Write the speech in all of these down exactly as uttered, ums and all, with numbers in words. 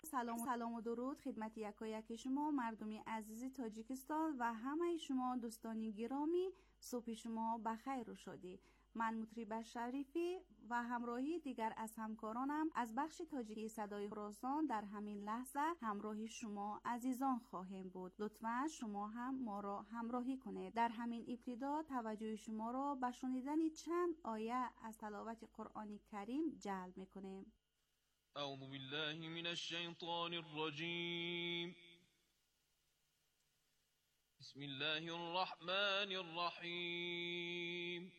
سلام سلام و درود خدمت یکایک شما مردمی عزیز تاجیکستان و همه شما دوستانی گرامی. صبح شما بخیر و شادی. من مطرب شریفی و همراهی دیگر از همکارانم از بخش تاجیکی صدای خراسان در همین لحظه همراهی شما عزیزان خواهیم بود. لطفاً شما هم ما را همراهی کنید. در همین ابتدا توجه شما را به شنیدن چند آیه از تلاوت قرآن کریم جلب می‌کنیم. اعوذ بالله من الشیطان الرجیم. بسم الله الرحمن الرحیم.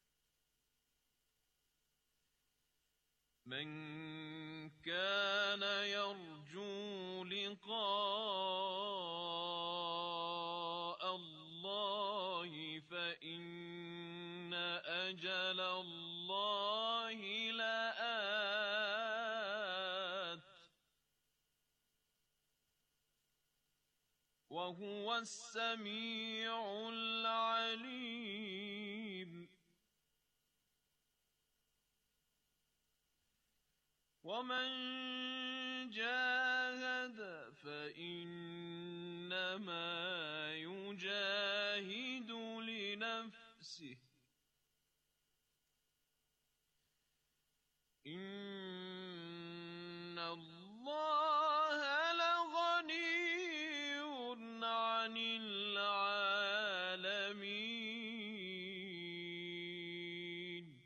من كان يرجو لقاء الله فإن أجل الله لآت وهو السميع العليم. ومن جاهد فإنما يجاهد لنفسه إن الله لغني عن العالمين.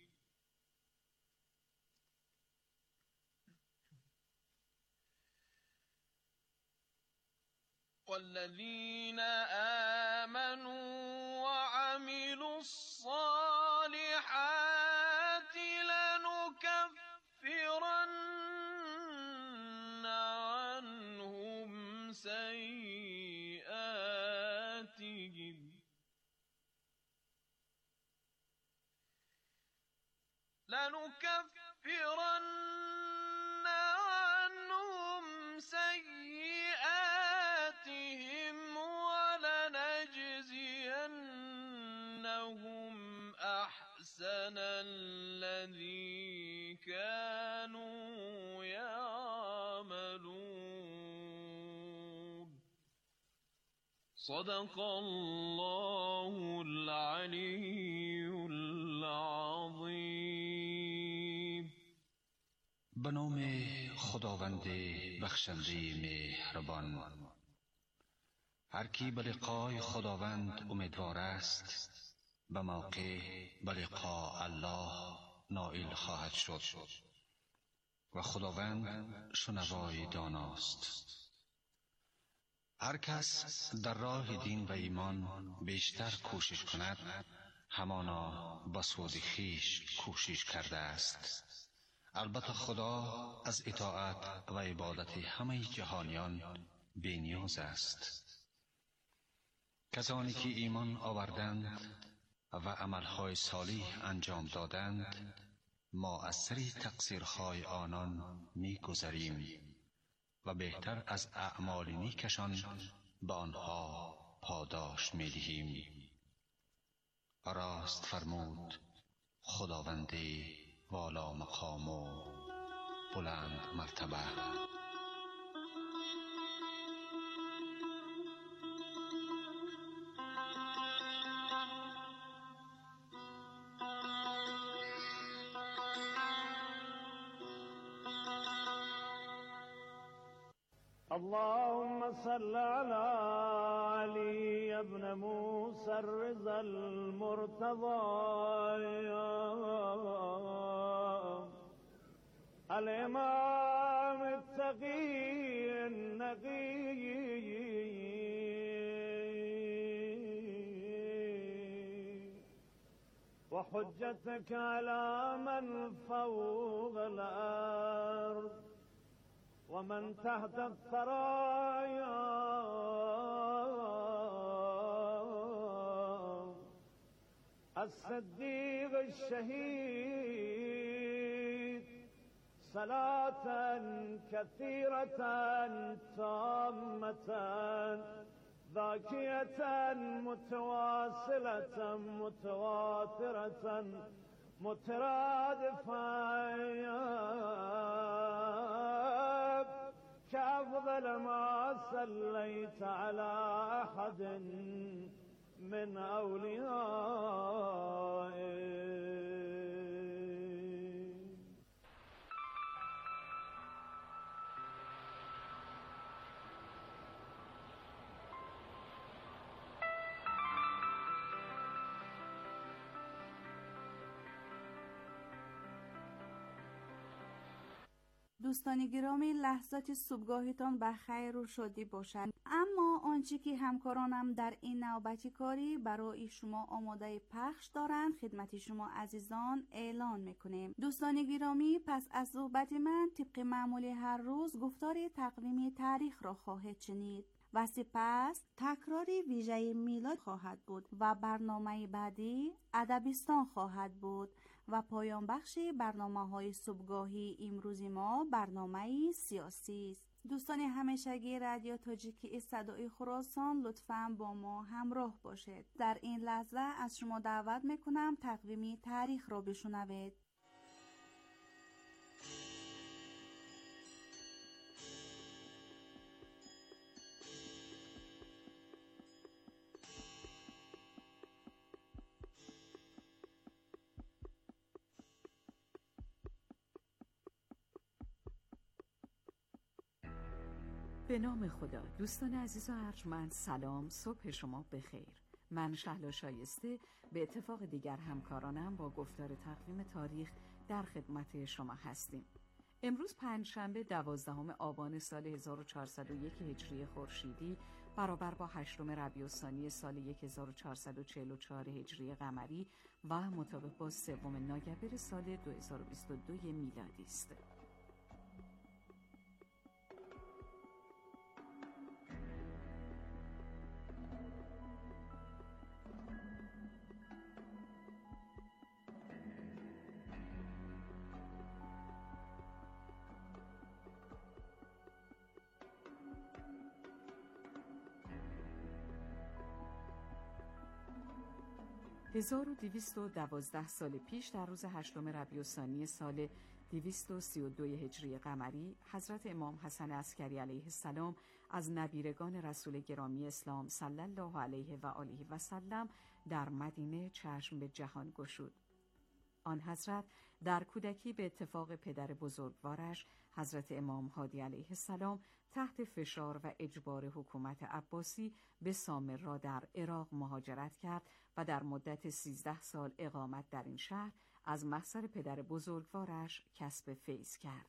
والذين آمنوا وعملوا الصالحات لنكفرن عنهم سيئاتهم لنكفرن عنهم سيئاتهم ولنجزينهم أحسن الذي كانوا يعملون. صدق الله العلي العظيم. به نام خداوند بخشنده مهربان. هر کی به لقای خداوند امیدوار است به موقع به لقاء الله نائل خواهد شد و خداوند شنوای داناست. هر کس در راه دین و ایمان بیشتر کوشش کند همانا به سود خویش کوشش کرده است. البته خدا از اطاعت و عبادت همه جهانیان بی‌نیاز است. کسانی که ایمان آوردند و عملهای صالح انجام دادند ما از سری تقصیرهای آنان می گذریم و بهتر از اعمال نیکشان به آنها پاداش می دهیم. راست فرمود خداوند والا مقام و بلند مرتبه. اللهم صل على علي بن موسى الرضا المرتضى الإمام التقي النقي وحجتك على من فوق الأرض ومن تحت الثرايا الصديق الشهيد صلاة كثيرة تامة ذاكية متواصلة متواترة مترادفة كعب أفضل ما صليت على أحد من أوليائك. دوستان گرامی، لحظات صبحگاهتان بخیر و شادی باشد. اما آنچه که همکارانم در این نوبتی کاری برای شما آماده پخش دارند خدمت شما عزیزان اعلان میکنیم. دوستان گرامی، پس از صحبت من طبق معمول هر روز گفتار تقویم تاریخ را خواهید شنید و سپس تکرار ویژه میلاد خواهد بود و برنامه بعدی ادبستان خواهد بود و پایان بخش برنامه‌های صبحگاهی امروز ما برنامه سیاسی است. دوستان همیشگی رادیو تاجیکی صدای خراسان، لطفاً با ما همراه باشید. در این لحظه از شما دعوت میکنم تقویم تاریخ را بشنوید. به نام خدا. دوستان عزیز و ارجمند، سلام، صبح شما بخیر. من شهلا شایسته به اتفاق دیگر همکارانم با گفتار تقویم تاریخ در خدمت شما هستیم. امروز پنجشنبه دوازدهم آبان سال هزار و چهارصد و یک هجری خورشیدی برابر با هشتم ربیع الثانی سال هزار و چهارصد و چهل و چهار هجری قمری و مطابق با سوم نوامبر سال دو هزار و بیست و دو میلادی است. هزار و دویست و دوازده سال پیش در روز هشتم ربیع الثانی سال دویست و سی و دو هجری قمری، حضرت امام حسن عسکری علیه السلام از نبیرگان رسول گرامی اسلام صلی الله علیه و آله و سلم در مدینه چشم به جهان گشود. آن حضرت در کودکی به اتفاق پدر بزرگوارش حضرت امام هادی علیه السلام تحت فشار و اجبار حکومت عباسی به سامرا در عراق مهاجرت کرد و در مدت سیزده سال اقامت در این شهر از محضر پدر بزرگوارش کسب فیض کرد.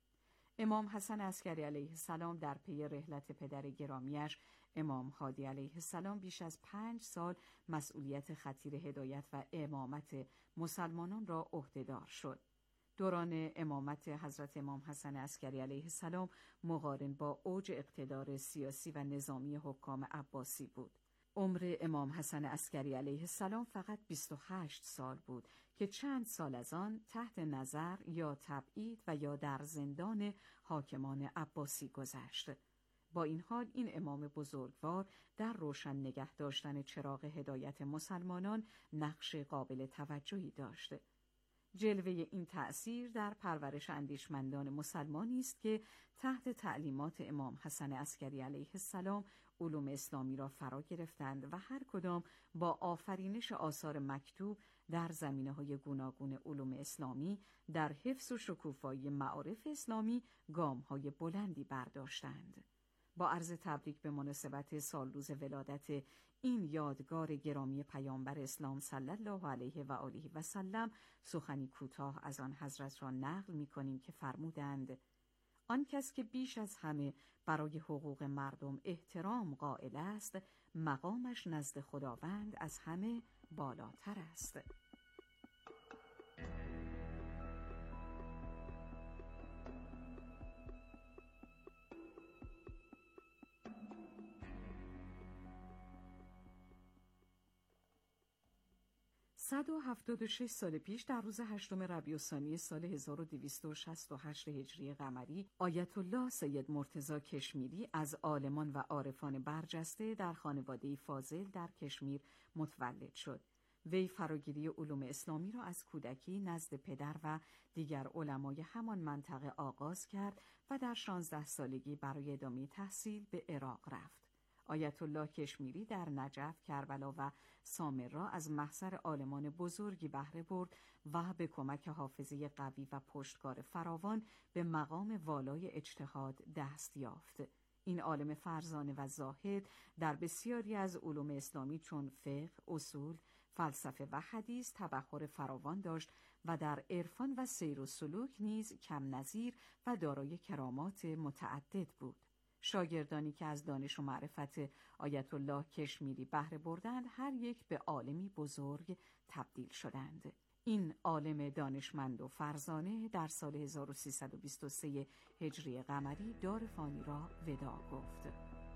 امام حسن عسکری علیه السلام در پی رحلت پدر گرامیش امام هادی علیه السلام بیش از پنج سال مسئولیت خطیر هدایت و امامت مسلمانان را عهدهدار شد. دوران امامت حضرت امام حسن عسکری علیه السلام مقارن با اوج اقتدار سیاسی و نظامی حکام عباسی بود. عمر امام حسن عسکری علیه السلام فقط بیست و هشت سال بود که چند سال از آن تحت نظر یا تبعید و یا در زندان حاکمان عباسی گذشت. با این حال این امام بزرگوار در روشن نگه داشتن چراغ هدایت مسلمانان نقش قابل توجهی داشت. جلوه این تأثیر در پرورش اندیشمندان مسلمانی است که تحت تعلیمات امام حسن عسکری علیه السلام علوم اسلامی را فرا گرفتند و هر کدام با آفرینش آثار مکتوب در زمینه‌های گوناگون علوم اسلامی در حفظ و شکوفایی معارف اسلامی گام‌های بلندی برداشتند. با عرض تبریک به مناسبت سالروز ولادت این یادگار گرامی پیامبر اسلام صلی الله علیه و آله و سلم سخنی کوتاه از آن حضرت را نقل می‌کنیم که فرمودند: آن کس که بیش از همه برای حقوق مردم احترام قائل است، مقامش نزد خداوند از همه بالاتر است. صد و هفتاد و شش سال پیش در روز هشتم ربیع الثانی سال هزار و دویست و شصت و هشت هجری قمری، آیت الله سید مرتضی کشمیری از عالمان و عارفان برجسته در خانواده فاضل در کشمیر متولد شد. وی فراگیری علوم اسلامی را از کودکی نزد پدر و دیگر علمای همان منطقه آغاز کرد و در شانزده سالگی برای ادامه تحصیل به عراق رفت. آیت الله کشمیری در نجف، کربلا و سامرا از محضر عالمان بزرگی بهره برد و به کمک حافظه قوی و پشتکار فراوان به مقام والای اجتهاد دست یافت. این عالم فرزانه و زاهد در بسیاری از علوم اسلامی چون فقه، اصول، فلسفه و حدیث تبحر فراوان داشت و در عرفان و سیر و سلوک نیز کم نظیر و دارای کرامات متعدد بود. شاگردانی که از دانش و معرفت آیت الله کشمیری بهره بردند هر یک به عالمی بزرگ تبدیل شدند. این عالم دانشمند و فرزانه در سال هزار و سیصد و بیست و سه هجری قمری دار فانی را وداع گفت.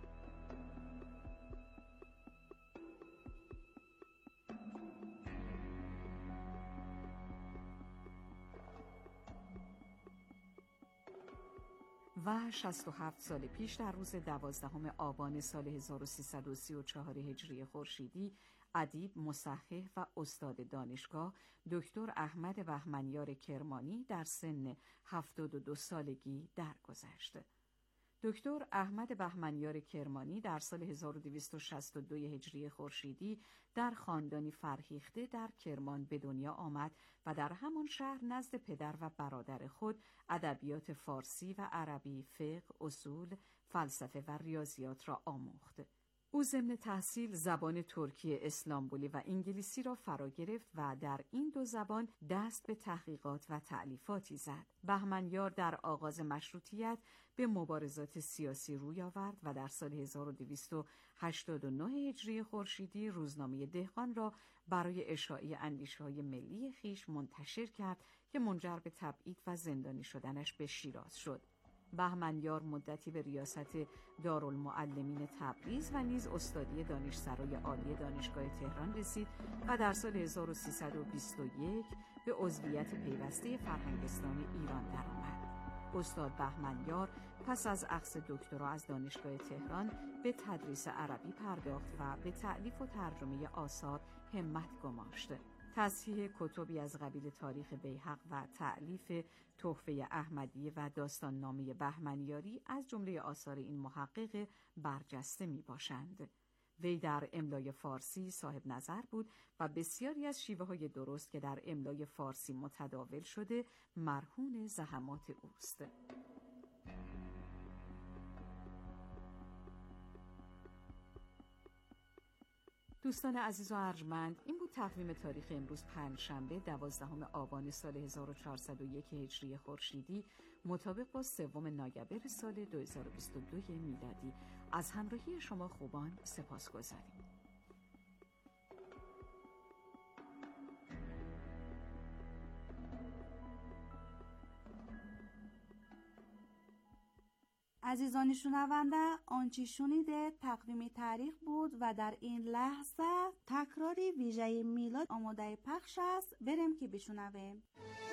و شصت و هفت سال پیش در روز دوازدهم آبان سال هزار و سیصد و سی و چهار هجری خورشیدی ادیب، مصحح و استاد دانشگاه دکتر احمد بهمنیار کرمانی در سن هفتاد و دو سالگی درگذشت. دکتر احمد بهمنیار کرمانی در سال هزار و دویست و شصت و دو هجری خورشیدی در خاندانی فرهیخته در کرمان به دنیا آمد و در همان شهر نزد پدر و برادر خود ادبیات فارسی و عربی، فقه، اصول، فلسفه و ریاضیات را آموخت. او ضمن تحصیل زبان ترکی اسلامبولی و انگلیسی را فرا گرفت و در این دو زبان دست به تحقیقات و تألیفاتی زد. بهمنیار در آغاز مشروطیت به مبارزات سیاسی روی آورد و در سال هزار و دویست و هشتاد و نه هجری خورشیدی روزنامه دهقان را برای اشاعه اندیشه‌های ملی خویش منتشر کرد که منجر به تبعید و زندانی شدنش به شیراز شد. بهمنیار مدتی به ریاست دارالمعلمین تبریز و نیز استادی دانشسرای عالی دانشگاه تهران رسید و در سال هزار و سیصد و بیست و یک به عضویت پیوسته فرهنگستان ایران درآمد. استاد بهمنیار پس از اخذ دکترا از دانشگاه تهران به تدریس عربی پرداخت و به تألیف و ترجمه آثار همت گماشت. تصحیح کتبی از قبیل تاریخ بیهق و تألیف تحفه احمدیه و داستان نامه بهمنیاری از جمله آثار این محقق برجسته می باشند. وی در املای فارسی صاحب نظر بود و بسیاری از شیوه های درست که در املای فارسی متداول شده مرهون زحمات اوست. دوستان عزیز و ارجمند، این بود تقویم تاریخ امروز پنجشنبه دوازدهم آبان سال هزار و چهارصد و یک هجری خورشیدی مطابق با سوم نایبر سال دو هزار و بیست و دو میلادی. از همراهی شما خوبان سپاسگزاریم. عزیزان شنونده، آنچه شنیده تقویم تاریخ بود و در این لحظه تکراری ویژه میلاد آماده پخش است. بریم که بشنویم.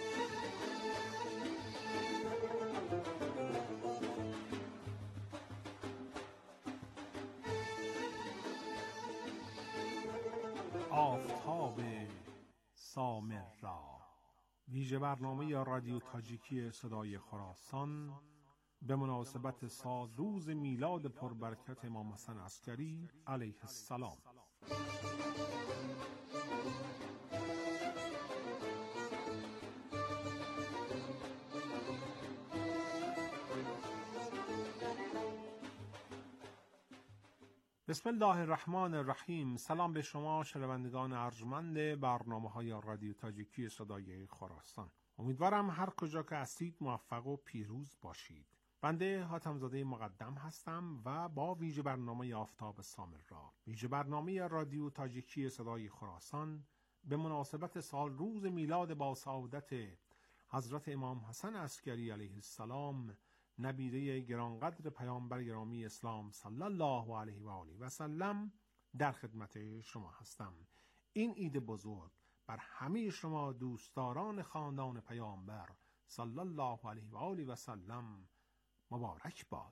آفتاب سامرا، ویژه برنامه یا رادیو تاجیکی صدای خراسان به مناسبت سال روز میلاد پربرکت امام حسن عسکری علیه السلام. بسم الله الرحمن الرحیم. سلام به شما شنوندگان ارجمند برنامه های رادیو تاجیکی صدای خراسان. امیدوارم هر کجا که هستید موفق و پیروز باشید. بنده حاتم‌زاده مقدم هستم و با ویژه برنامه آفتاب سامرا، ویژه برنامه رادیو تاجیکی صدای خراسان به مناسبت سال روز میلاد با سعادت حضرت امام حسن عسکری علیه السلام، نبیره گرانقدر پیامبر گرامی اسلام صلی الله علیه و آله و سلم، در خدمت شما هستم. این عید بزرگ بر همه شما دوستداران خاندان پیامبر صلی الله علیه و آله و سلم مبارک باد.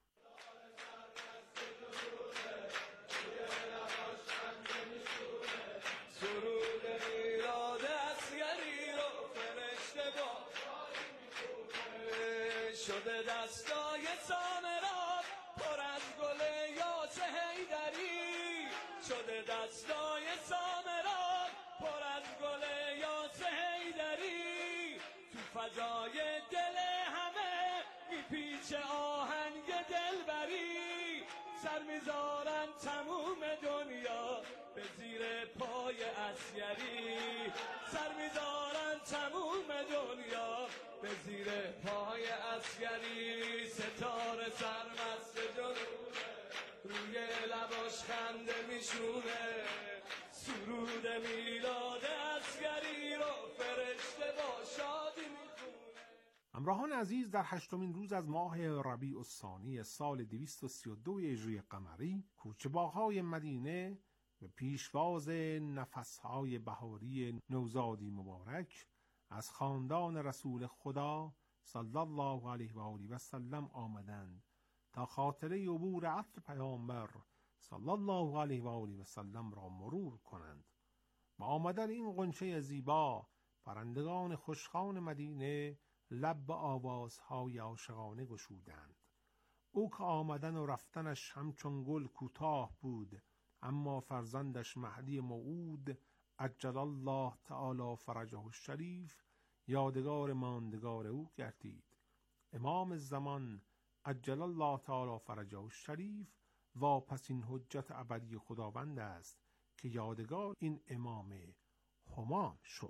سرود میلاد عسکری رو فرشته با شده در دستای سامرات پر از گل یاس حیدری، شده دستای سامرات پر از گل یاس حیدری، تو فضای دل همه میپیچه آهنگ دلبری، سر میذارن تموم دنیا به زیر پای عسکری، سر میذارن تموم دنیا به زیر پای عسکری، ستاره سرمست جنونه روی لباش خنده میشونه، سرود میلاد عسکری رو فرشته با شادی میخونه. همراهان عزیز، در هشتمین روز از ماه ربیع الثانی سال دویست و سی و دو هجری قمری، کوچه باغ‌های مدینه به پیشواز نفسهای بهاری نوزادی مبارک از خاندان رسول خدا صلی الله علیه و آله و سلم آمدند تا خاطره عبور عطر پیامبر صلی الله علیه و آله و سلم را مرور کنند. با آمدن این غنچه زیبا، پرندگان خوشخوان مدینه لب به آوازهای عاشقانه گشودند. او که آمدن و رفتنش همچون گل کوتاه بود، اما فرزندش مهدی موعود عجل الله تعالی فرجه الشریف یادگار ماندگار او گردید. امام زمان عجل الله تعالی فرجه الشریف واپسین حجت ابدی خداوند است که یادگار این امام همام شد.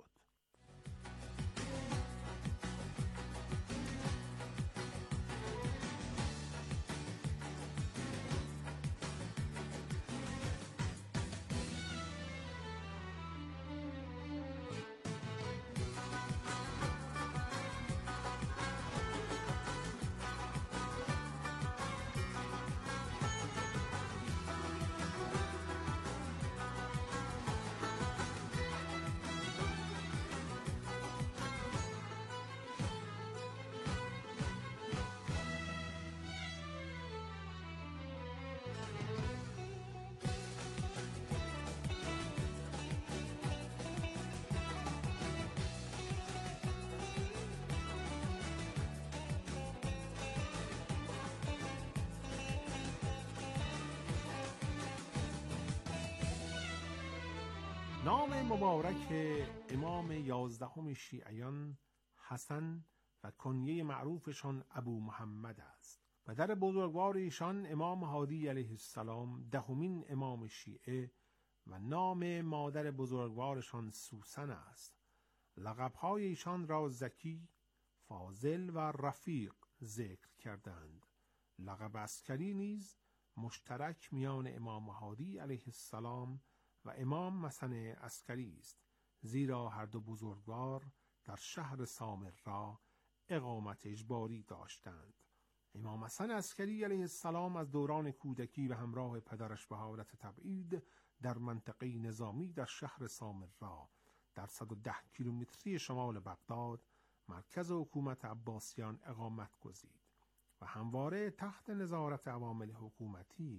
نام مبارک امام یازدهم شیعیان حسن و کنیه معروفشان ابو محمد است. پدر بزرگوار ایشان امام هادی علیه السلام دهمین امام شیعه و نام مادر بزرگوارشان سوسن است. لقب‌های ایشان را زکی، فاضل و رفیق ذکر کردند. لقب عسکری نیز مشترک میان امام هادی علیه السلام و امام حسن عسکری است، زیرا هر دو بزرگوار در شهر سامرا اقامت اجباری داشتند. امام حسن عسکری علیه السلام از دوران کودکی و همراه پدرش به حالت تبعید در منطقه نظامی در شهر سامرا در صد و ده کیلومتری شمال بغداد مرکز حکومت عباسیان اقامت گزید و همواره تحت نظارت عوامل حکومتی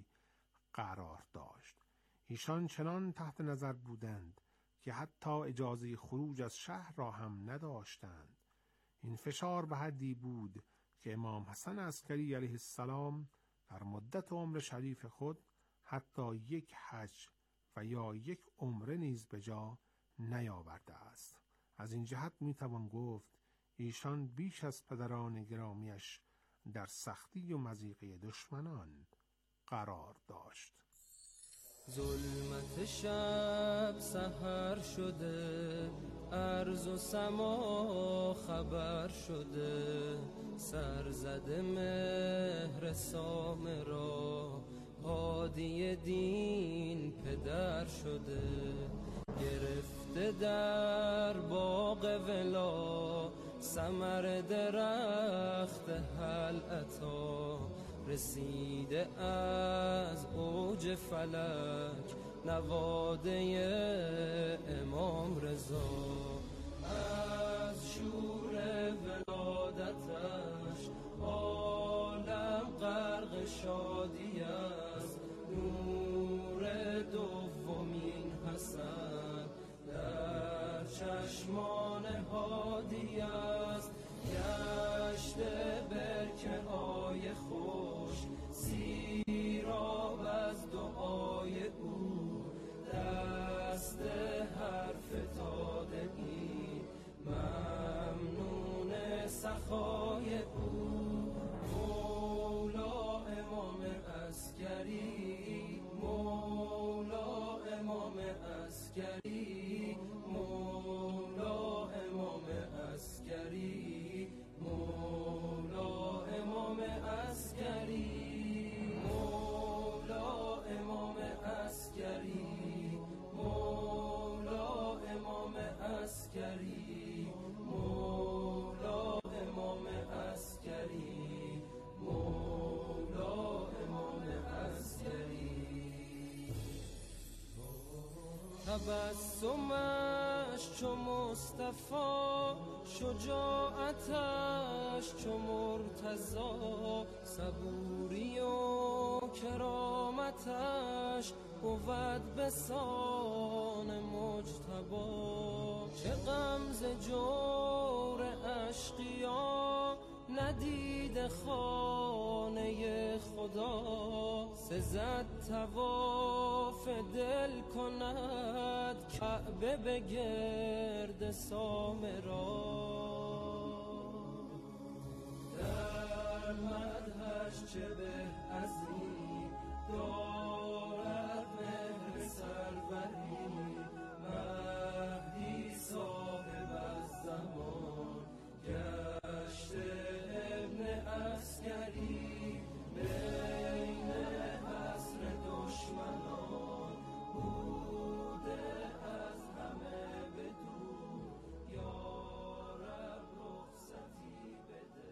قرار داشت. ایشان چنان تحت نظر بودند که حتی اجازه خروج از شهر را هم نداشتند. این فشار به حدی بود که امام حسن عسکری علیه السلام در مدت عمر شریف خود حتی یک حج و یا یک عمره نیز به جا نیاورده است. از این جهت میتوان گفت ایشان بیش از پدران گرامیش در سختی و مضیقه دشمنان قرار داشت. ظلمت شب سحر شده، ارض و سما خبر شده، سرزده مهر سامرا هادی دین پدر شده، گرفته در باغ ولا ثمر درخت حل عطا، رسیده از اوج فلک نواده امام رضا، از شور ولادتش عالم غرق شادی است، نور دومین حسن در چشمان هادی است، گشته برکه تبسمش چو مصطفی، شجاعتش چو مرتضی، صبوری و کرامتش بود بسان مجتبی. چه غمزه جور اشقیا ندید خانه خدا، سزد طواف دل کند کعبه به گرد سامرا. در مدحش چه به از این دارد مهر سروری، مهدی صاحب از زمان گشته ابن عسکری، بین حصر دشمنان بوده از همه بدور. یا رب رخصتی بده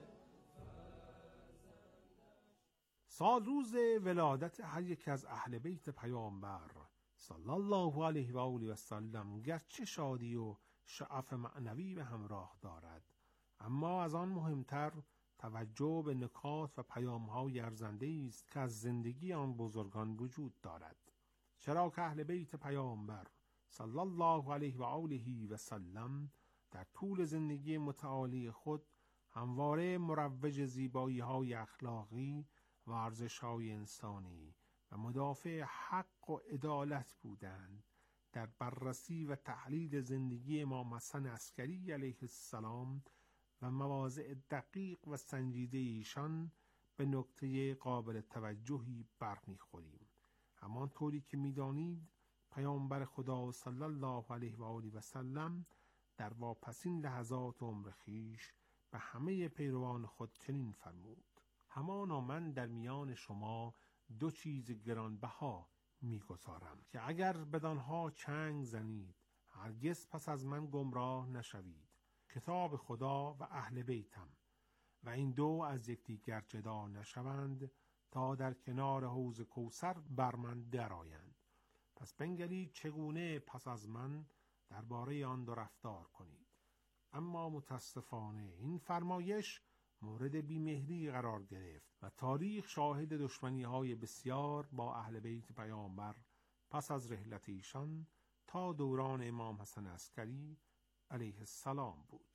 سال روز ولادت هر یک از اهل بیت پیامبر صلی الله علیه و آله و سلم گرچه شادی و شعف معنوی به همراه دارد، اما از آن مهمتر توجه به نکات و پیام‌های ارزنده است که از زندگی آن بزرگان وجود دارد. چرا که اهل بیت پیامبر صلی الله علیه و آله و سلم در طول زندگی متعالی خود همواره مروج زیبایی‌های اخلاقی و ارزش‌های انسانی و مدافع حق و عدالت بودند. در بررسی و تحلیل زندگی امام حسن عسکری علیه السلام و مواضع دقیق و سنجیده ایشان به نکته قابل توجهی برمیخوریم. همانطوری که می‌دانید پیامبر خدا صلی الله علیه و آله و سلم در واپسین لحظات عمر خویش به همه پیروان خود چنین فرمود: همانا من در میان شما دو چیز گرانبها میگذارم که اگر بدانها چنگ زنید هرگز پس از من گمراه نشوید: کتاب خدا و اهل بیتم، و این دو از یکدیگر جدا نشوند تا در کنار حوض کوثر بر من درآیند. پس بنگرید چگونه پس از من درباره آن دو رفتار کنید. اما متاسفانه این فرمایش مورد بیمهری قرار گرفت و تاریخ شاهد دشمنی‌های بسیار با اهل بیت پیامبر پس از رحلت ایشان تا دوران امام حسن عسکری علیه السلام بود.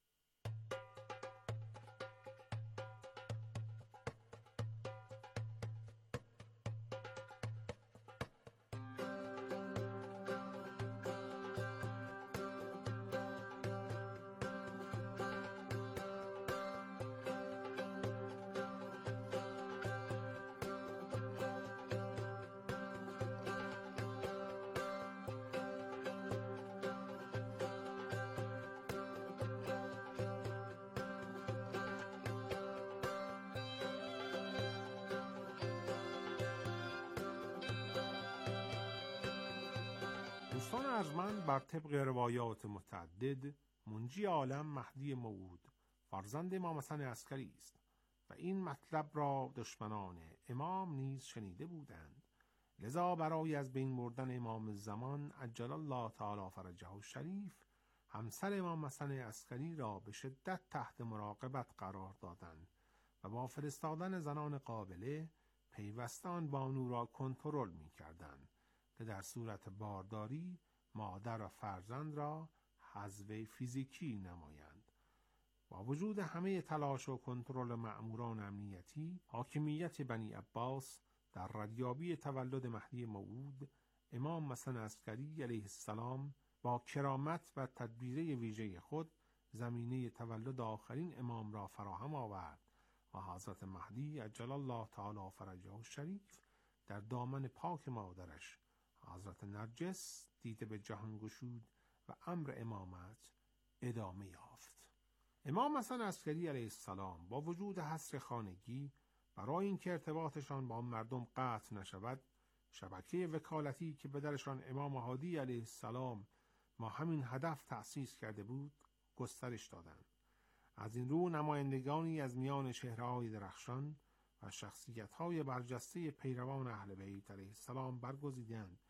دوستان ارجمند، بر طبق روایات متعدد منجی عالم مهدی موعود فرزند امام حسن عسکری است و این مطلب را دشمنان امام نیز شنیده بودند. لذا برای از بین بردن امام زمان عجل الله تعالی فرجه الشریف همسر امام حسن عسکری را به شدت تحت مراقبت قرار دادند و با فرستادن زنان قابله پیوسته آن بانو را کنترل می‌کردند که در صورت بارداری مادر و فرزند را حذف فیزیکی نمایند. با وجود همه تلاش و کنترل مأموران امنیتی، حاکمیت بنی عباس در ردیابی تولد مهدی موعود، امام حسن عسکری علیه السلام با کرامت و تدبیر ویژه خود زمینه تولد آخرین امام را فراهم آورد و حضرت مهدی عجل الله تعالی فرجه الشریف در دامن پاک مادرش حضرت نرجس دیده به جهان گشود و امر امامت ادامه یافت. امام حسن عسکری علیه السلام با وجود حصر خانگی برای اینکه ارتباطشان با مردم قطع نشود، شبکه وکالتی که پدرشان امام هادی علیه السلام با همین هدف تأسیس کرده بود گسترش دادند. از این رو نمایندگانی از میان چهره‌های درخشان و شخصیت‌های برجسته پیروان اهل بیت علیه السلام برگزیدند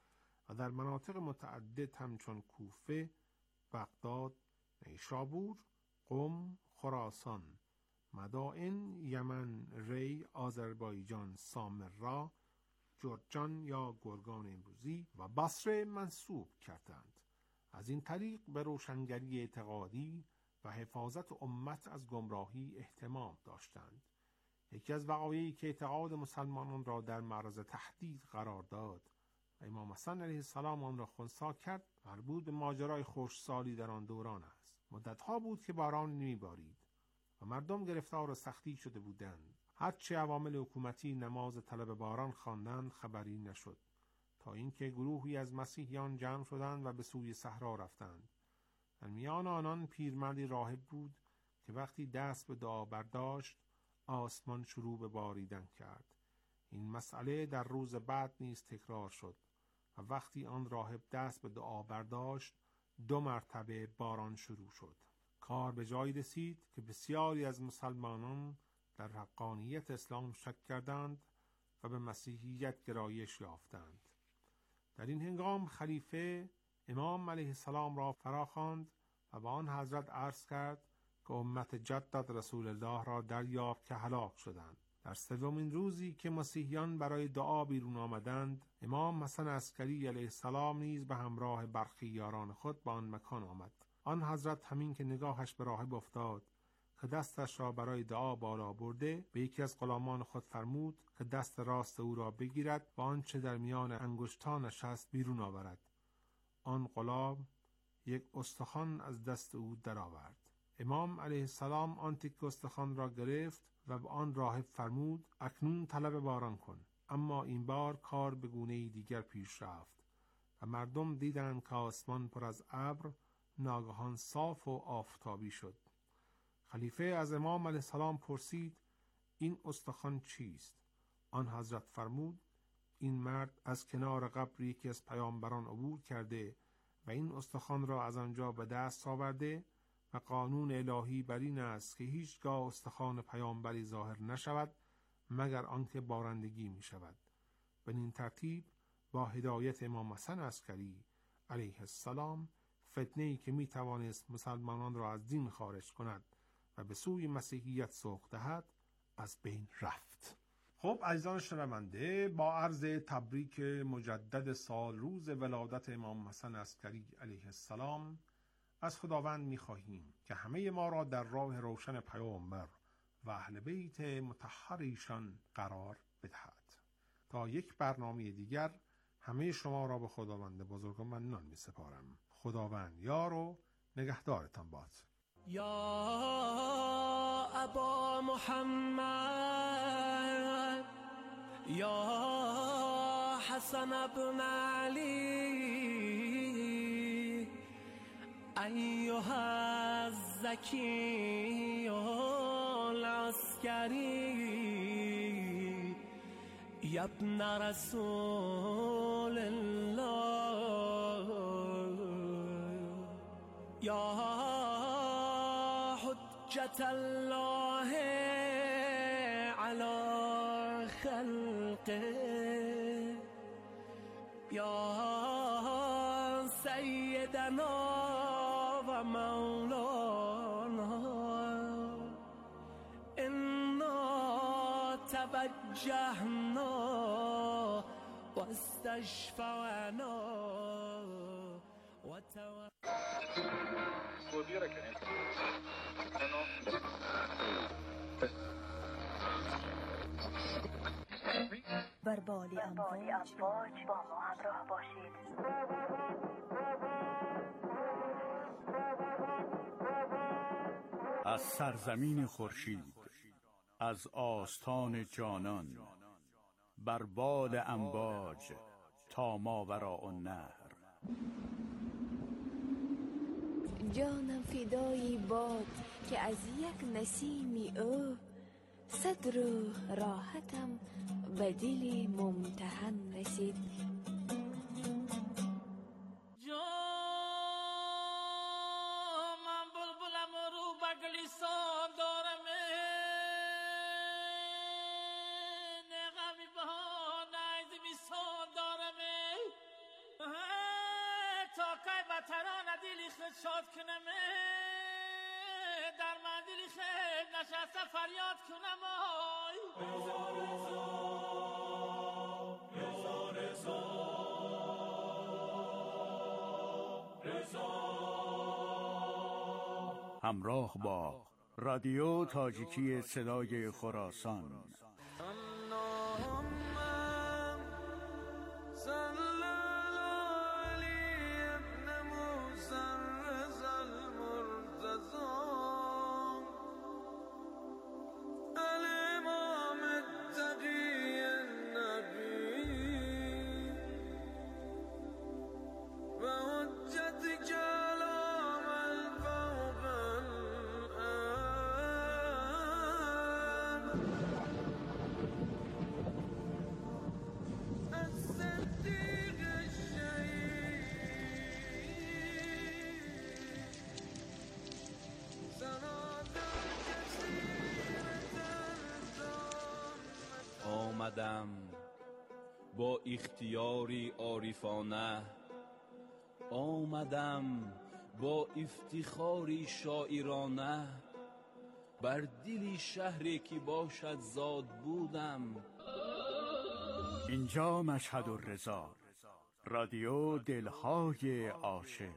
و در مناطق متعدد همچون کوفه، بغداد، نیشابور، قم، خراسان، مدائن، یمن، ری، آذربایجان، سامرا، جرجان یا گرگان امروزی و بصره منصوب کردند. از این طریق به روشنگری اعتقادی و حفاظت امت از گمراهی اهتمام داشتند. یکی از وقایعی که اعتقاد مسلمانان را در معرض تهدید قرار داد و امام حسن علیه السلام آن را خنثی کرد، مربوط به ماجرای خشکسالی در آن دوران است. مدتها بود که باران نمی‌بارید و مردم گرفتار سختی شده بودند. هرچه عوامل حکومتی نماز طلب باران خواندند خبری نشد، تا اینکه گروهی از مسیحیان جمع شدند و به سوی صحرا رفتند. در میان آنان پیرمردی راهب بود که وقتی دست به دعا برداشت آسمان شروع به باریدن کرد. این مسئله در روز بعد نیز تکرار شد و وقتی آن راهب دست به دعا برداشت دو مرتبه باران شروع شد. کار به جایی رسید که بسیاری از مسلمانان در حقانیت اسلام شک کردند و به مسیحیت گرایش یافتند. در این هنگام خلیفه امام علیه السلام را فراخواند و به آن حضرت عرض کرد که امت جدت رسول الله را دریافت که هلاک شدند. در سومین روزی که مسیحیان برای دعا بیرون آمدند، امام حسن عسکری علیه السلام نیز به همراه برخی یاران خود به آن مکان آمد. آن حضرت همین که نگاهش به راهب افتاد که دستش را برای دعا بالا برده، به یکی از غلامان خود فرمود که دست راست او را بگیرد و آنچه در میان انگشتانش است بیرون آورد. آن غلام یک استخوان از دست او درآورد. امام علیه السلام آن تکه استخوان را گرفت و به آن راهب فرمود اکنون طلب باران کن. اما این بار کار به گونه‌ای دیگر پیش رفت و مردم دیدند که آسمان پر از ابر ناگهان صاف و آفتابی شد. خلیفه از امام علیه السلام پرسید این استخوان چیست؟ آن حضرت فرمود این مرد از کنار قبر یکی از پیامبران عبور کرده و این استخوان را از آنجا به دست آورده و قانون الهی بر این است که هیچگاه استخوان پیامبری ظاهر نشود مگر آنکه بارندگی می شود. به این ترتیب با هدایت امام حسن عسکری علیه السلام فتنه‌ای که می توانست مسلمانان را از دین خارج کند و به سوی مسیحیت سوق دهد از بین رفت. خب عزیزان شنونده، با عرض تبریک مجدد سال روز ولادت امام حسن عسکری علیه السلام از خداوند می‌خواهیم که همه ما را در راه روشن پیامبر و اهل بیت مطهر ایشان قرار بدهد. تا یک برنامه دیگر همه شما را به خداوند بزرگ و منان می‌سپارم. خداوند یار و نگهدارتان باد. یا ابا محمد یا حسن ابن علی ایها الزکی العسکری یا ابن رسول الله یا حجت الله علی خلقه یا سیدنا و مولانا انا توجهنا و استشفعنا و توجهنا بر بال امواج با ما همراه باشید. از سرزمین خورشید، از آستان جانان، بر بال امواج تا ماوراء النهر. جانم فدای باد که از یک نسیمی او صد روح راحتم به دل ممتحن رسید. جان من بلبلم و رو بگلیسان دارم نغمی بها نیز بیسان دارم ترانه دلی خود شاد کنم در من دلی خود نشسته فریاد کنم رضا رضا رضا رضا همراه با رادیو تاجیکی صدای خراسان. آمدم با اختیاری عارفانه، آمدم با افتخاری شاعرانه، بر دلی شهری که باشد زاد بودم. اینجا مشهد الرضا، رادیو دلهای عاشق.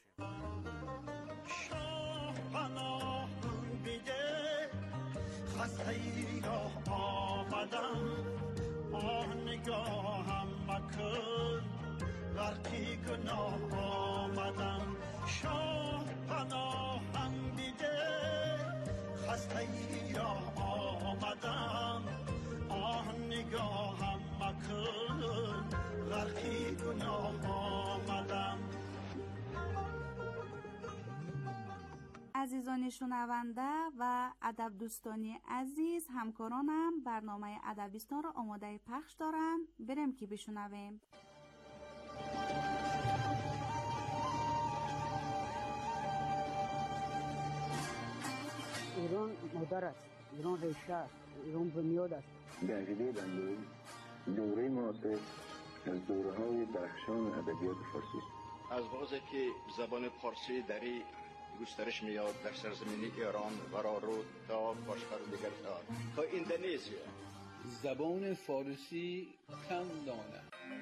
پناه بیده خسته ای را آمدم، آه نگاهم مکن غرقی گناه آمدم. شاه پناهم بیده خسته ای را آمدم، آه نگاهم مکن غرقی گناه آمدم. عزیزان شنونده و ادب دوستانی عزیز، همکارانم برنامه ادبیستان را آماده پخش دارن، بریم که بشنویم. ایران مادر است، ایران ریشه است، ایران بنیاد است. به عقیده بنده دوره معاصر از دوره‌های درخشان ادبیات فارسی است. از وقتی که زبان فارسی دری گسترش میاد در سرزمین ایران و رو تا باشتر دیگر تا تا اندونزیا، زبان فارسی کم دانه.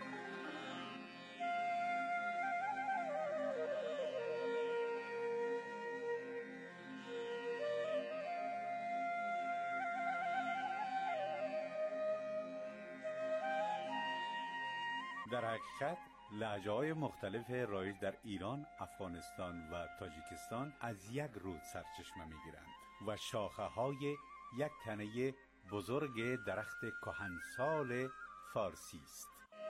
در حقیقت لهجه‌های مختلف رایج در ایران، افغانستان و تاجیکستان از یک رود سرچشمه می‌گیرند و شاخه‌های یک تنه بزرگ درخت کهنسال فارسی است.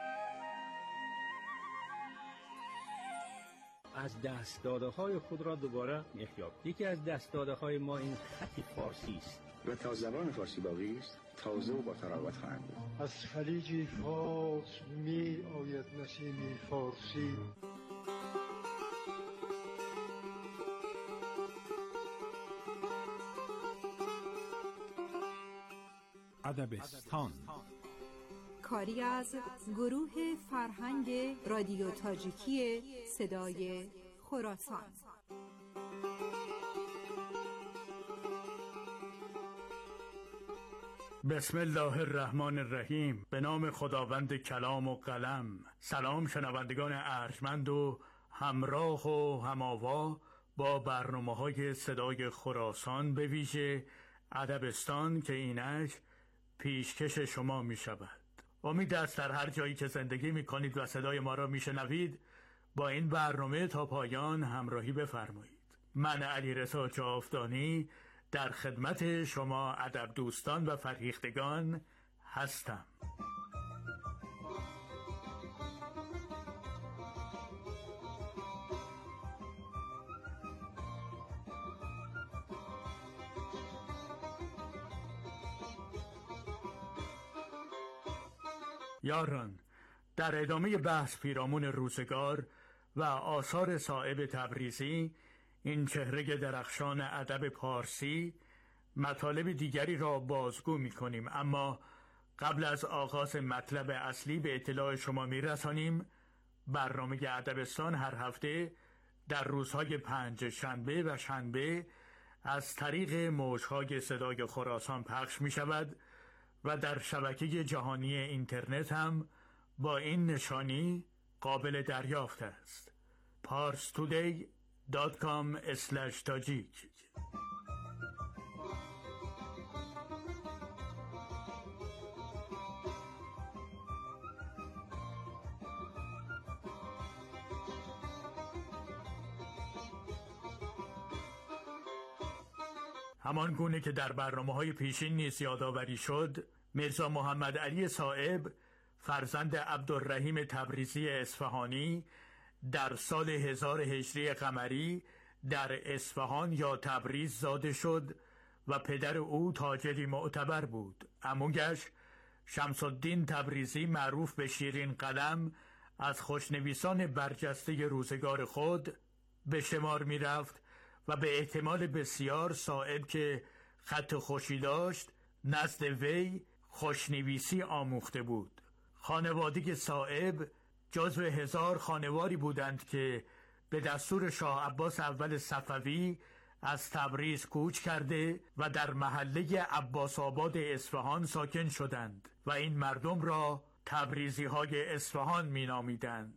از دست‌داده‌های خود را دوباره می‌یابیم. یکی از دست‌داده‌های ما این خط فارسی است و تا زبان فارسی باقی است تازه و با تراوت خواهد بود. از خلیج فارس می آید نسیم فارسی. ادبستان کاری از گروه فرهنگ رادیو تاجیکی صدای خراسان. بسم الله الرحمن الرحیم. به نام خداوند کلام و قلم. سلام شنوندگان ارجمند و همراه و هماوا با برنامه‌های صدای خراسان، به ویژه ادبستان که اینش پیشکش شما می شود. امید است در هر جایی که زندگی می کنید و صدای ما را می شنوید با این برنامه تا پایان همراهی بفرمایید. من علیرضا جاودانی در خدمت شما ادب دوستان و فرهیختگان هستم. یاران، در ادامه بحث پیرامون روزگار و آثار صائب تبریزی، این چهره درخشان ادب پارسی، مطالب دیگری را بازگو می کنیم. اما قبل از آغاز مطلب اصلی به اطلاع شما می رسانیم برنامه ادبستان هر هفته در روزهای پنج شنبه و شنبه از طریق موجهای صدای خراسان پخش می شود و در شبکه جهانی اینترنت هم با این نشانی قابل دریافت است. پارس تودی دات کام اسلش تاجیک. همان گونه که در برنامه‌های پیشین نیز یادآوری شد، میرزا محمد علی صائب فرزند عبدالرحیم تبریزی اصفهانی در سال هزار هجری قمری در اصفهان یا تبریز زاده شد و پدر او تاجری معتبر بود. عمویش شمس الدین تبریزی معروف به شیرین قلم از خوشنویسان برجسته روزگار خود به شمار می رفت و به احتمال بسیار صائب که خط خوشی داشت نزد وی خوشنویسی آموخته بود. خانواده صائب جزو هزار خانواری بودند که به دستور شاه عباس اول صفوی از تبریز کوچ کرده و در محله عباس آباد اصفهان ساکن شدند و این مردم را تبریزی های اصفهان می نامیدند.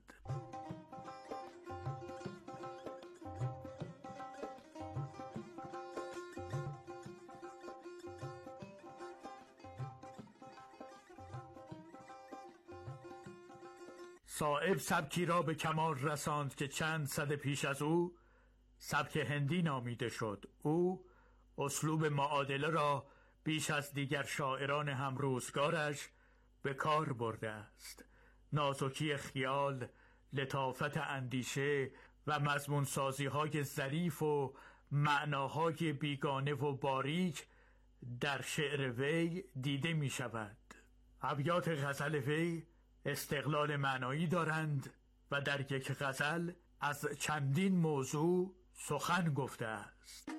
صائب سبکی را به کمال رساند که چند صد پیش از او سبک هندی نامیده شد. او اسلوب معادله را بیش از دیگر شاعران همروزگارش به کار برده است. نازکی خیال، لطافت اندیشه و مضمون سازی های ظریف و معناهای بیگانه و باریک در شعر وی دیده می شود. ابیات غزل وی استقلال معنایی دارند و در یک غزل از چندین موضوع سخن گفته است.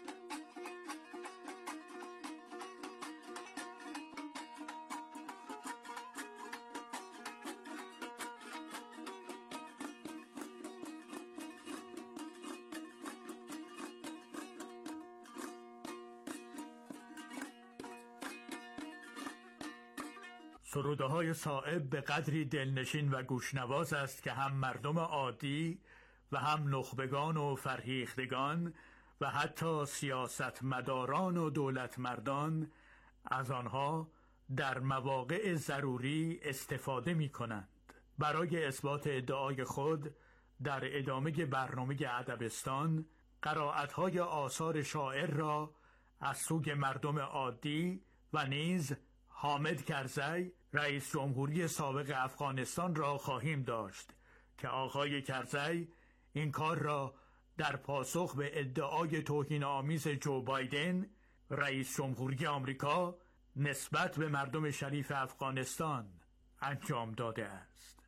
سروده های صائب به قدری دلنشین و گوشنواز است که هم مردم عادی و هم نخبگان و فرهیختگان و حتی سیاستمداران و دولتمردان از آنها در مواقع ضروری استفاده می کنند. برای اثبات ادعای خود در ادامه برنامه ادبستان قرائت‌های آثار شاعر را از سوی مردم عادی و نیز حامد کرزی رئیس جمهوری سابق افغانستان را خواهیم داشت که آقای کرزی این کار را در پاسخ به ادعای توهین‌آمیز جو بایدن رئیس جمهوری آمریکا نسبت به مردم شریف افغانستان انجام داده است.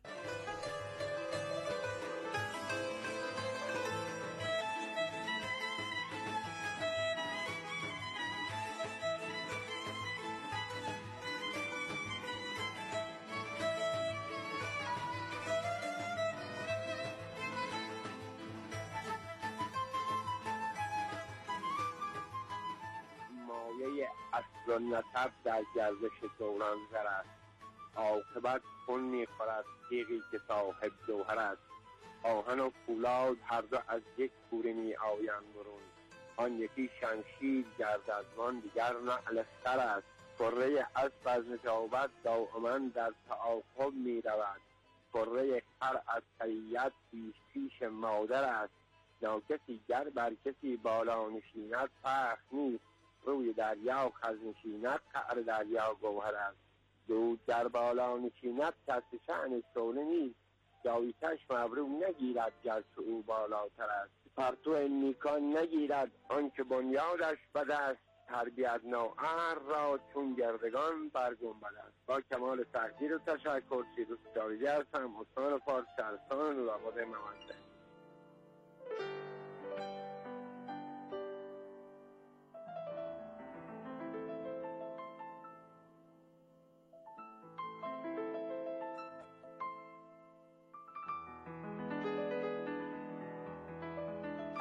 اصل و نسب در گردش دوران زر است. عاقبت خون می‌خورد تیغی که صاحب جوهر است. آهن و پولاد هر دو از یک کوره می‌آیند برون. آن یکی شمشیر گردد وان دیگر نعل استر است. کره اسب از نجابت دائما در تعاقب می‌رود. کره خر از طیعت پیش پیش مادر است. ناکسی گر بر کسی بالا نشیند فخر نیست. روی دریا خز نشیند قعر دریا گوهر است. دود در بالا نشیند کس شأن شعله نیست. جای چشم ابرو نگیرد گرچه او بالاتر است. پرتو نیکان نگیرد آنکه بنیادش بد است. تربیت نوعر را چون گردگان بر گنبد است. با کمال تقدیر و تشکر سیروس جاویدی هستم، استان فارس شهرستان نورآباد ممنده.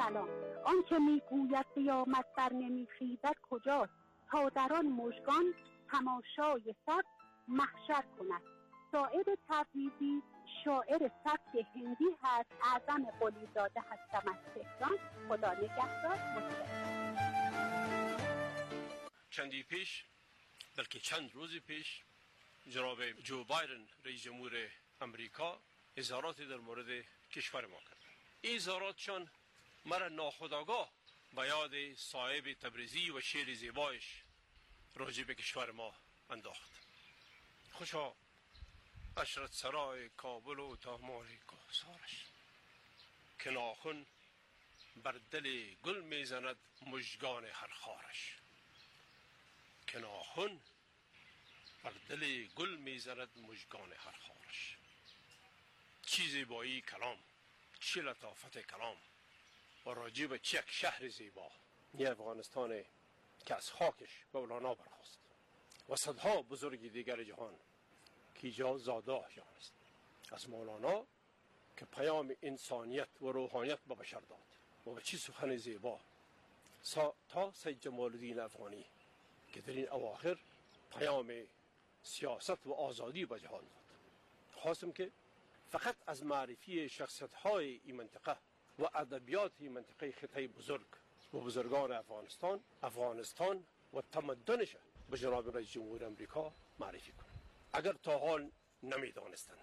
سلام. آن که میگوید قیامت بر نمیخیزد کجاست؟ تا در آن مژگان تماشای سب محشر کند. صائب تبریزی شاعر سبک هندی هست. اعظم قلیزاده هستم از تهران. خدا نگهدار. متشکرم. چندی پیش، بلکه چند روز پیش، جناب جو بایدن رئیس جمهور امریکا اظهاراتی در مورد کشور ما کرد. این اظهاراتشان مرا ناخودآگاه به یاد صائب تبریزی و شعر زیبایش راجع به کشور ما انداخت. خوشا عشرت سرای کابل و دامار کهسارش، که ناخن بر دل گل میزند مژگان هر خارش، که ناخن بر دل گل میزند مژگان هر خارش. چی زیبایی کلام، چی لطافت کلام، و راجع به چه یک شهر زیبا، این افغانستان که از خاکش مولانا برخاست و صدها بزرگی دیگر جهان که اینجا زاده احیان است. از مولانا که پیام انسانیت و روحانیت به بشر داد و به چی سخن زیبا، تا سید جمال الدین افغانی که در این اواخر پیام سیاست و آزادی به جهان داد. خواستم که فقط از معرفی شخصیت‌های این منطقه و ادبیات این منطقه خطه بزرگ و بزرگان افغانستان افغانستان و تمدنش به جناب رئیس جمهور امریکا معرفی کنم، اگر تا حال نمی‌دانستند.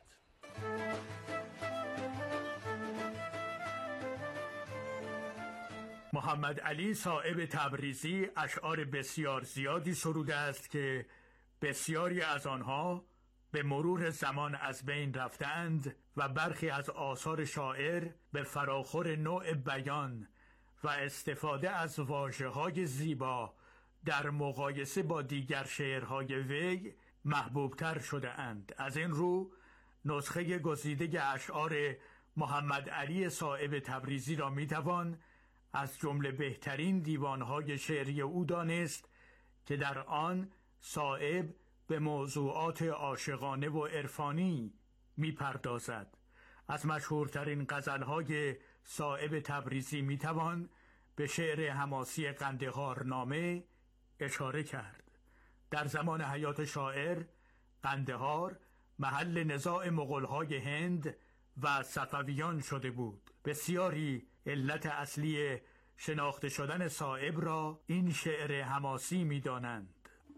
محمد علی صائب تبریزی اشعار بسیار زیادی سروده است که بسیاری از آنها به مرور زمان از بین رفتند و برخی از آثار شاعر به فراخور نوع بیان و استفاده از واژه‌های زیبا در مقایسه با دیگر شعرهای وی محبوبتر شده اند. از این رو نسخه گزیده اشعار محمد علی صائب تبریزی را میتوان از جمله بهترین دیوانهای شعری او دانست که در آن صائب به موضوعات عاشقانه و عرفانی میپردازد. از مشهورترین غزلهای صائب تبریزی میتوان به شعر حماسی قندهار نامه اشاره کرد. در زمان حیات شاعر قندهار محل نزاع مغول‌های هند و صفویان شده بود. بسیاری علت اصلی شناخته شدن صائب را این شعر حماسی می‌دانند.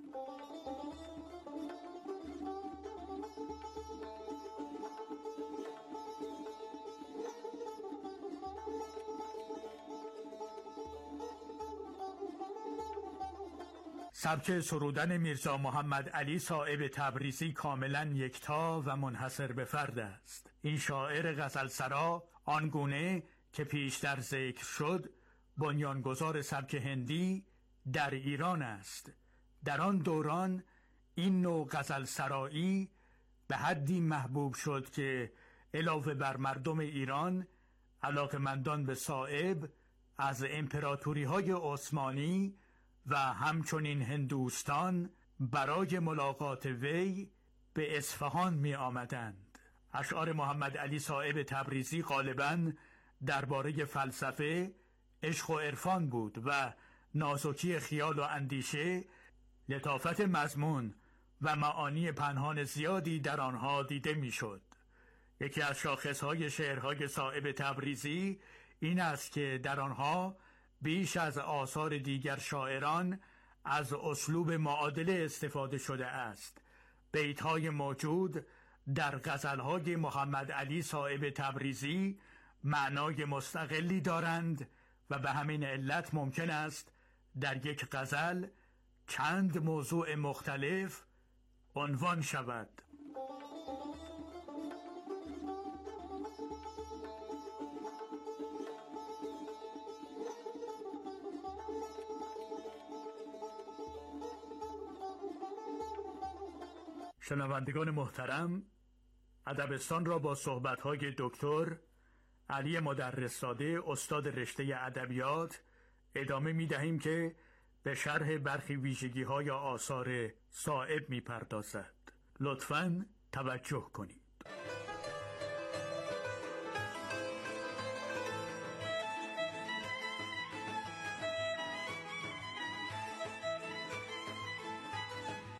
سبک سرودن میرزا محمد علی صائب تبریزی کاملا یکتا و منحصر به فرد است. این شاعر غزلسرا آنگونه که پیشتر ذکر شد بنیانگذار سبک هندی در ایران است. در آن دوران این نوع غزلسرایی به حدی محبوب شد که علاوه بر مردم ایران علاقه‌مندان به صائب از امپراتوری‌های عثمانی و همچنین هندوستان برای ملاقات وی به اصفهان می آمدند. اشعار محمد علی صائب تبریزی غالباً درباره فلسفه، عشق و عرفان بود و نازکی خیال و اندیشه، لطافت مضمون و معانی پنهان زیادی در آنها دیده می شد. یکی از شاخصهای شعرهای صائب تبریزی این است که در آنها بیش از آثار دیگر شاعران از اسلوب معادله استفاده شده است. بیت‌های موجود در غزل‌های محمد علی صائب تبریزی معنای مستقلی دارند و به همین علت ممکن است در یک غزل چند موضوع مختلف عنوان شود. شنوندگان محترم، ادبستان را با صحبت‌های دکتر علی مدرس‌زاده استاد رشته ادبیات ادامه می‌دهیم که به شرح برخی ویژگی‌های آثار صائب می‌پردازد. لطفاً توجه کنید.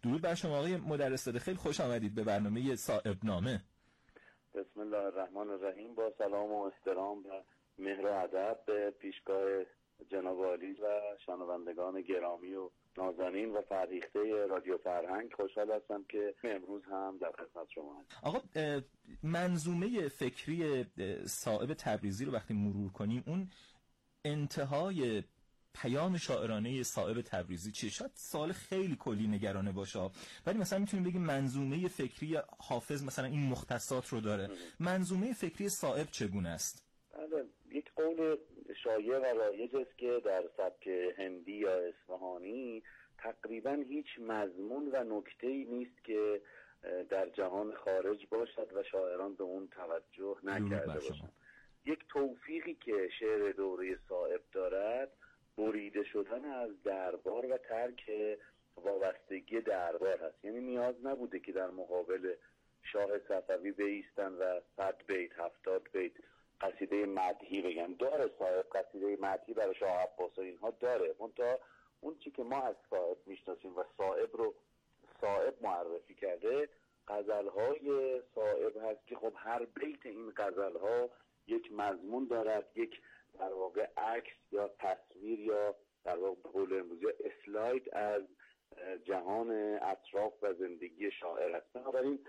درود بر شما آقای مدرس زاده، خیلی خوش آمدید به برنامه صائب نامه. بسم الله الرحمن الرحیم. با سلام و احترام و مهر و ادب به پیشگاه جناب عالی و شنوندگان گرامی و نازنین و فرهیخته رادیو فرهنگ، خوشحال هستم که امروز هم در خدمت شما هستم. آقا منظومه فکری صائب تبریزی رو وقتی مرور کنیم، اون انتهای پیام شاعرانه صائب تبریزی چیه؟ شاید سوال خیلی کلی نگرانه باشه، ولی مثلا میتونیم بگیم منظومه فکری حافظ مثلا این مختصات رو داره. منظومه فکری صائب چگونه است؟ بله، یک قول شایع و رایج است که در سبک هندی یا اصفهانی تقریبا هیچ مضمون و نکته‌ای نیست که در جهان خارج باشد و شاعران به اون توجه نکرده باشند. یک توفیقی که شعر دوره صائب دارد بریده شدن از دربار و ترک وابستگی دربار هست. یعنی نیاز نبوده که در مقابل شاه صفوی بایستن و صد بیت هفتاد بیت قصیده مدحی بگن. داره صائب قصیده مدحی برای شاه عباس و اینها داره، منتها اون چی که ما از صائب میشناسیم و صائب رو صائب معرفی کرده غزلهای صائب هست که خب هر بیت این غزلها یک مضمون دارد، یک در واقع عکس یا تصویر یا در واقع به قول امروزی اسلاید از جهان اطراف و زندگی شاعر است. بنابراین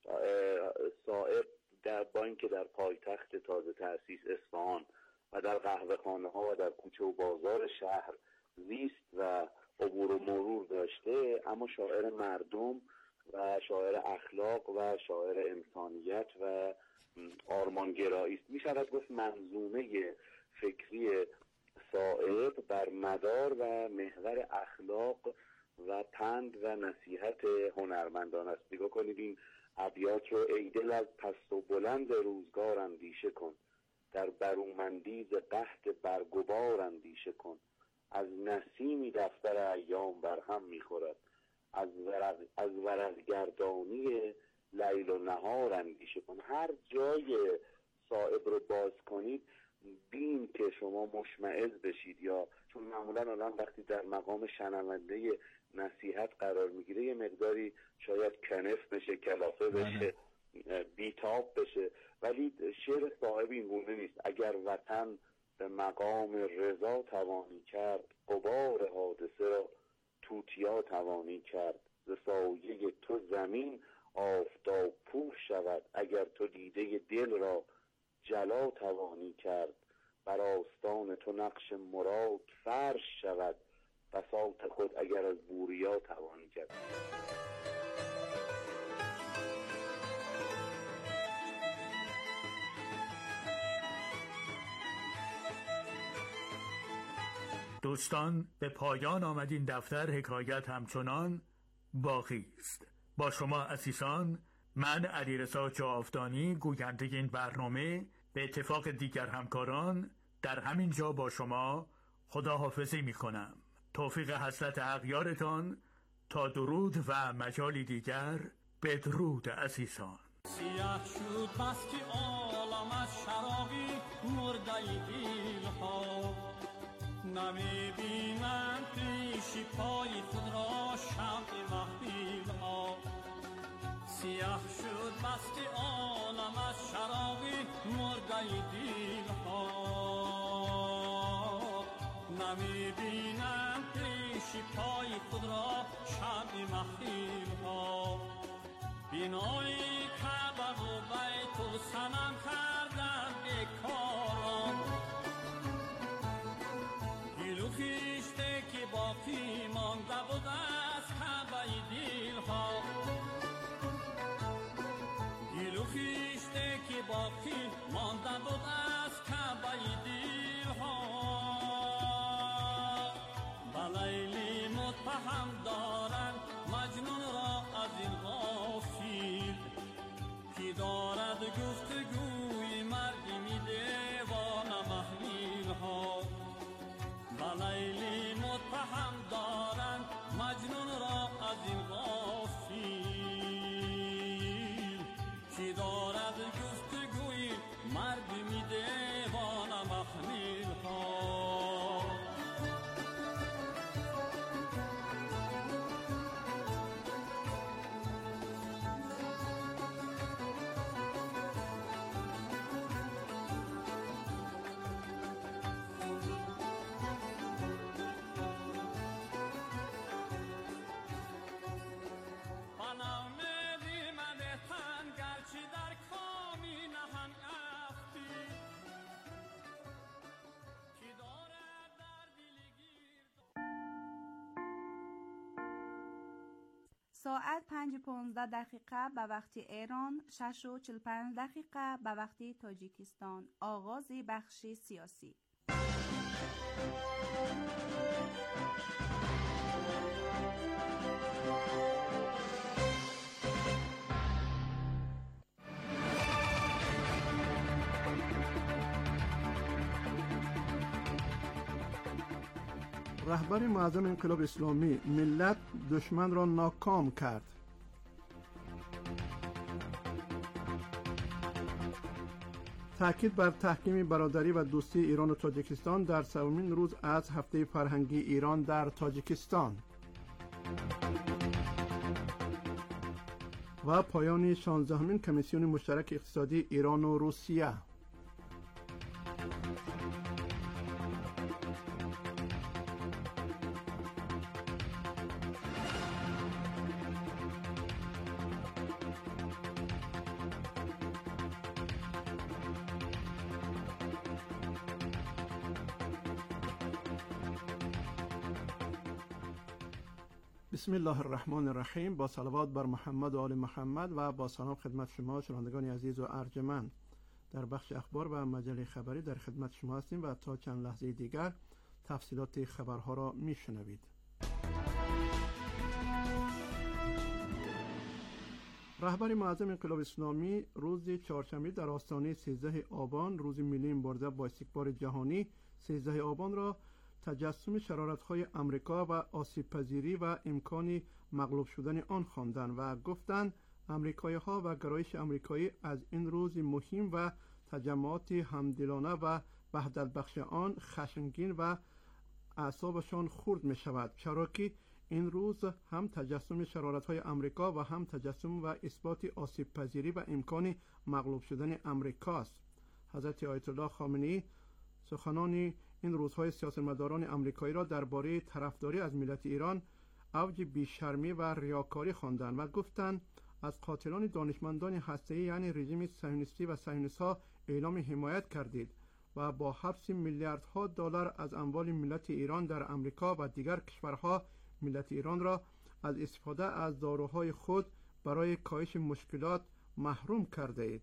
صائب در با اینکه در پایتخت تازه تأسیس اصفهان و در قهوه‌خانه ها و در کوچه و بازار شهر زیست و عبور و مرور داشته، اما شاعر مردم و شاعر اخلاق و شاعر انسانیت و آرمانگرایی است. می شود گفت منظومه فکری صائب بر مدار و محور اخلاق و پند و نصیحت هنرمندان است. نگاه کنید این ابیات رو: ای دل از پست و بلند روزگار اندیشه کن، در برومندی ز قحط برگبار اندیشه کن، از نسیمی دفتر ایام برهم میخورد، از ورق از ورقگردانی لیل و نهار اندیشه کن. هر جای صائب رو باز کنید بین که شما مشمئز بشید، یا چون معمولا الان وقتی در مقام شنونده نصیحت قرار میگیره یه مقداری شاید کنف بشه، کلافه بشه، بیتاب بشه، ولی شعر صائب این گونه نیست. اگر وطن به مقام رضا توانی کرد، غبار حادثه را توتیا توانی کرد، ز سایه تو زمین آفتاب پوش شود، اگر تو دیده دل را جلا توانی کرد، بر آستان تو نقش مراد فرش شود، بساط خود اگر از بوریا توانی کرد. دوستان، به پایان آمد این دفتر حکایت همچنان باقی است. با شما عزیزان، من علیرضا جاودانی گوینده این برنامه به اتفاق دیگر همکاران در همین جا با شما خداحافظی می کنم. توفیق حضرت اغیارتان تا درود و مجالی دیگر. بدرود عزیزان. سیاه شد بس که عالم از شرابی مرده دل ها، نمی بینم پیش پای خود را شمع محفیل ها. سیاه شد بس که عالم از شرابی مرده دل ها، نمی بینم پیش پای خود را شمع محفیل ها. بینای کعبه و بیت و صنم کردن بیکاران، گل و خیشته که باقی مانده بود از کعبه دل ها، گل و خیشته که باقی مانده بود از کعبه دل ها. بلیلی متهم دارن مجنون را از این غافل، ساعت پنج و پانزده دقیقه به وقت ایران، شش و چهل و پنج دقیقه به وقت تاجیکستان. آغاز بخش سیاسی. رهبر معظم انقلاب اسلامی: ملت دشمن را ناکام کرد. تأکید بر تحکیم برادری و دوستی ایران و تاجیکستان در سومین روز از هفته فرهنگی ایران در تاجیکستان و پایان شانزدهمین کمیسیون مشترک اقتصادی ایران و روسیه. بسم الله الرحمن الرحیم. با صلوات بر محمد و آل محمد و با سلام خدمت شما شنوندگان عزیز و ارجمند. در بخش اخبار و مجله خبری در خدمت شما هستیم و تا چند لحظه دیگر تفصیلات خبرها را میشنوید. رهبر معظم انقلاب اسلامی روز چهارشنبه در آستانه سیزده آبان، روز ملی مبارزه با استکبار جهانی سیزده آبان را تجسم شرارت‌های امریکا و آسیب‌پذیری و امکان مغلوب شدن آن خواندند و گفتند امریکایی‌ها و گرایش امریکایی از این روز مهم و تجمعات همدلانه و وحدت بخش آن خشمگین و اعصابشان خرد می‌شود، چرا که این روز هم تجسم شرارت‌های امریکا و هم تجسم و اثبات آسیب‌پذیری و امکان مغلوب شدن امریکاست. حضرت آیت الله خامنه‌ای سخنان این روزهای سیاستمداران امریکایی را درباره طرفداری از ملت ایران اوج بیشرمی و ریاکاری خواندند و گفتند از قاتلان دانشمندان هسته‌ای یعنی رژیم صهیونیستی و صهیونیست‌ها اعلام حمایت کردید و با حبس میلیاردها دلار از اموال ملت ایران در امریکا و دیگر کشورها ملت ایران را از استفاده از داروهای خود برای کاهش مشکلات محروم کرده اید.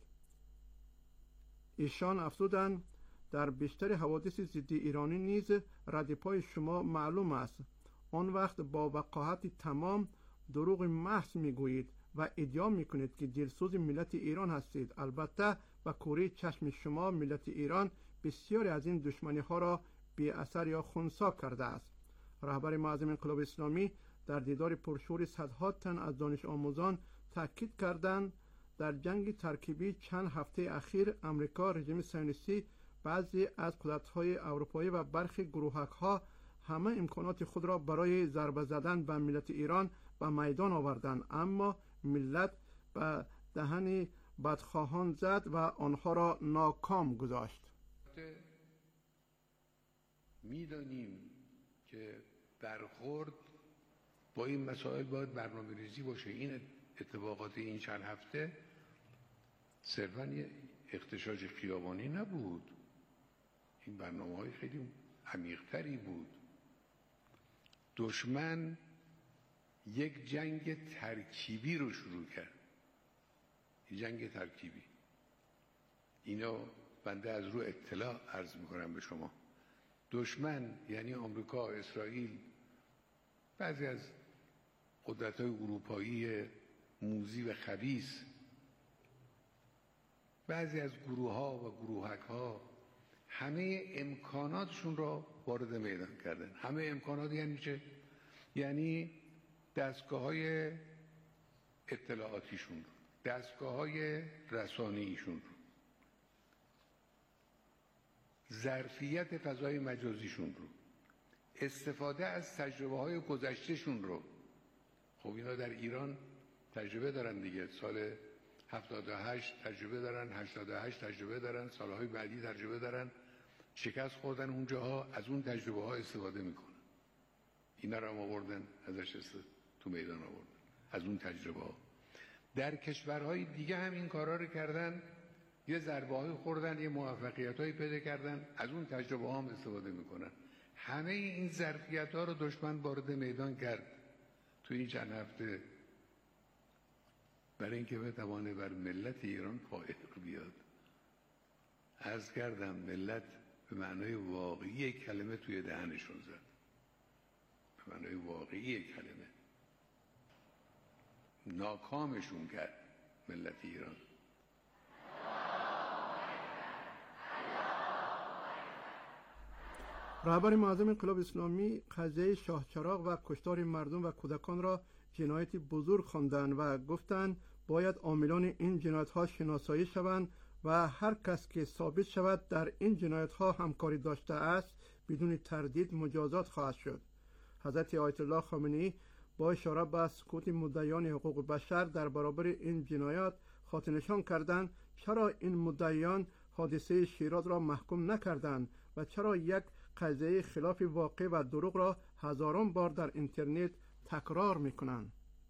ایشان افزودند در بیشتر حوادث ضد ایرانی نیز ردپای شما معلوم است. آن وقت با وقاحت تمام دروغ محض میگویید و ادعا میکنید که دلسوز ملت ایران هستید. البته و کوره چشم شما ملت ایران بسیاری از این دشمنی ها را بی اثر یا خنثی کرده است. رهبر معظم انقلاب اسلامی در دیدار پرشور صدها تن از دانش آموزان تاکید کردند در جنگ ترکیبی چند هفته اخیر امریکا، رژیم صهیونیستی، بعضی از قدرت‌های اروپایی و برخی گروهک‌ها همه امکانات خود را برای ضربه زدن به ملت ایران به میدان آوردند، اما ملت به دهن بدخواهان زد و آنها را ناکام گذاشت. می‌دانیم که برخورد با این مسائل باید برنامه‌ریزی باشه. این اتفاقات این چند هفته صرفاً یه اغتشاش خیابانی نبود. این برنامه‌های خیلی عمیق‌تری بود. دشمن یک جنگ ترکیبی رو شروع کرد. یک جنگ ترکیبی. اینا بنده از رو اطلاع عرض می‌کنم به شما. دشمن یعنی آمریکا، اسرائیل، بعضی از قدرت‌های اروپایی موذی و خبیث، بعضی از گروه‌ها و گروهک‌ها همه امکاناتشون را وارد میدان کردن. همه امکانات یعنی چه؟ یعنی دستگاه‌های اطلاعاتیشون رو، دستگاه‌های رسانه‌ایشون رو، ظرفیت فضای مجازیشون رو، استفاده از تجربه‌های گذشتهشون رو. خب اینا در ایران تجربه دارن دیگه. سال هفتاد و هشت تجربه دارن، هشتاد و هشت تجربه دارن، سالهای بعدی تجربه دارن. شکست خوردن اونجاها، از اون تجربه ها استفاده میکنن. اینا رو هم آوردن ازش تو میدان آوردن، از اون تجربه ها. در کشورهای دیگه هم این کارا رو کردن، یه ضربه های خوردن، یه موفقیت های پیدا کردن، از اون تجربه ها هم استفاده میکنن. همه این ظرفیت ها رو دشمن وارد میدان کرد تو این چند هفته برای اینکه بتوانه بر ملت ایران فائق بیاد. عرض کردم ملت به معنای واقعی کلمه توی دهنشون زد، به معنای واقعی کلمه ناکامشون کرد ملت ایران. رهبر معظم انقلاب اسلامی قضیه شاه چراغ و کشتار مردم و کودکان را جنایتی بزرگ خواندند و گفتند باید عاملان این جنایت ها شناسایی شوند و هر کس که ثابت شود در این جنایت ها همکاری داشته است بدون تردید مجازات خواهد شد. حضرت آیت الله خامنه‌ای با اشاره به سکوت مدعیان حقوق بشر در برابر این جنایات خاطرنشان کردند چرا این مدعیان حادثه شیراز را محکوم نکردند و چرا یک قضیه خلاف واقع و دروغ را هزاران بار در اینترنت تکرار میکنند.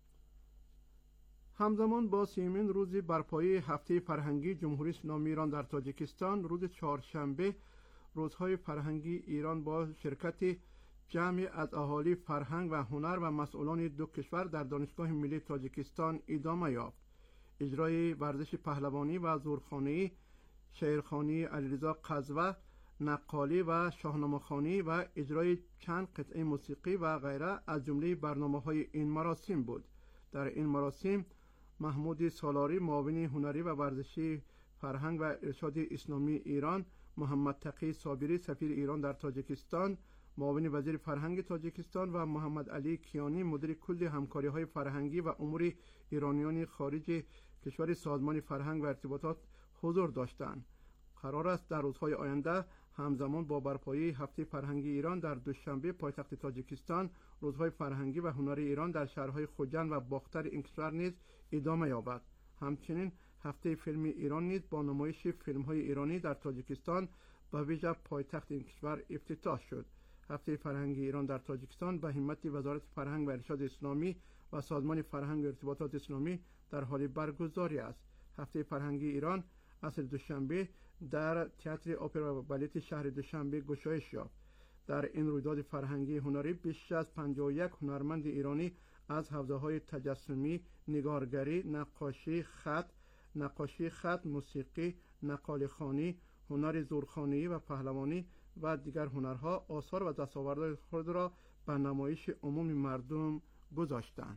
همزمان با سیمین روز برپایی هفته فرهنگی جمهوری اسلامی ایران در تاجیکستان، روز چهارشنبه روزهای فرهنگی ایران با شرکت جمعی از اهالی فرهنگ و هنر و مسئولان دو کشور در دانشگاه ملی تاجیکستان ادامه یافت. اجرای ورزش پهلوانی و زورخوانی، شعرخوانی علیرضا قزوه، نقالی و شاهنامه‌خوانی و اجرای چند قطعه موسیقی و غیره از جمله برنامه‌های این مراسم بود. در این مراسم محمود سالاری معاون هنری و ورزشی فرهنگ و ارشاد اسلامی ایران، محمد تقی صابری سفیر ایران در تاجیکستان، معاون وزیر فرهنگ تاجیکستان و محمد علی کیانی مدیر کل همکاری‌های فرهنگی و امور ایرانیان خارج کشور سازمان فرهنگ و ارتباطات حضور داشتند. قرار است در روزهای آینده همزمان با برپایی هفته فرهنگی ایران در دوشنبه پایتخت تاجیکستان، روزهای فرهنگی و هنری ایران در شهرهای خوجند و باختر این کشور نیز ادامه یابد. همچنین هفته فیلم ایران نیز با نمایش فیلم‌های ایرانی در تاجیکستان به ویژه پایتخت این کشور افتتاح شد. هفته فرهنگی ایران در تاجیکستان به همت وزارت فرهنگ و ارشاد اسلامی و سازمان فرهنگ و ارتباطات اسلامی در حال برگزاری است. هفته فرهنگی ایران عصر دوشنبه در تئاتر اپرا و بالت شهر دوشنبه گشایش یافت. در این رویداد فرهنگی هنری بیش از پنجاه و یک هنرمند ایرانی از حوزه‌های تجسمی، نگارگری، نقاشی خط، نقاشی خط، موسیقی، نقال خوانی، هنر زورخوانی و پهلوانی و دیگر هنرها آثار و دستاوردهای خود را به نمایش عموم مردم گذاشتند.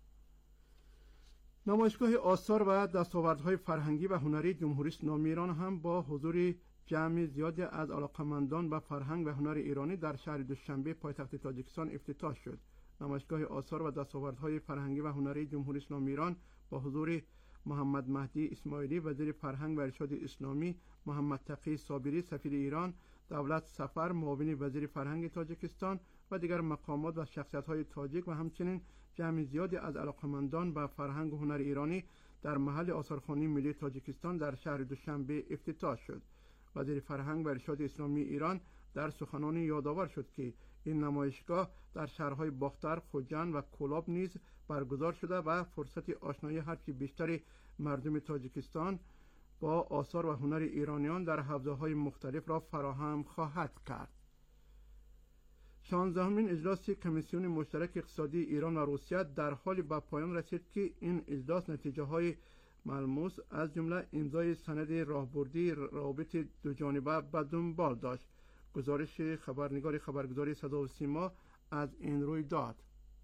نمایشگاه آثار و دستاوردهای فرهنگی و هنری جمهوری اسلامی ایران هم با حضور جمع زیادی از علاقه‌مندان به فرهنگ و هنر ایرانی در شهر دوشنبه پایتخت تاجیکستان افتتاح شد. نمایشگاه آثار و دستاوردهای فرهنگی و هنری جمهوری اسلامی ایران با حضور محمد مهدی اسماعیلی وزیر فرهنگ و ارشاد اسلامی، محمد تقی صابری سفیر ایران، دولت سفر معاون وزیر فرهنگ تاجیکستان و دیگر مقامات و شخصیت‌های تاجیک و همچنین جمع زیادی از علاقه‌مندان به فرهنگ و هنر ایرانی در محل آثارخوانی ملی تاجیکستان در شهر دوشنبه افتتاح شد. وزیر فرهنگ و ارشاد اسلامی ایران در سخنانی یادآور شد که این نمایشگاه در شهرهای باختر، خوجند و کولاب نیز برگزار شده و فرصت آشنایی هرچی بیشتر مردم تاجیکستان با آثار و هنر ایرانیان در حوزه‌های مختلف را فراهم خواهد کرد. شانزدهمین اجلاس کمیسیون مشترک اقتصادی ایران و روسیه در حالی به پایان رسید که این اجلاس نتیجه‌های ملموس از جمله امضای سند راهبردی روابط دوجانبه به دنبال داشت. گزارش خبرنگار خبرگزاری صدا و سیما از این رویداد.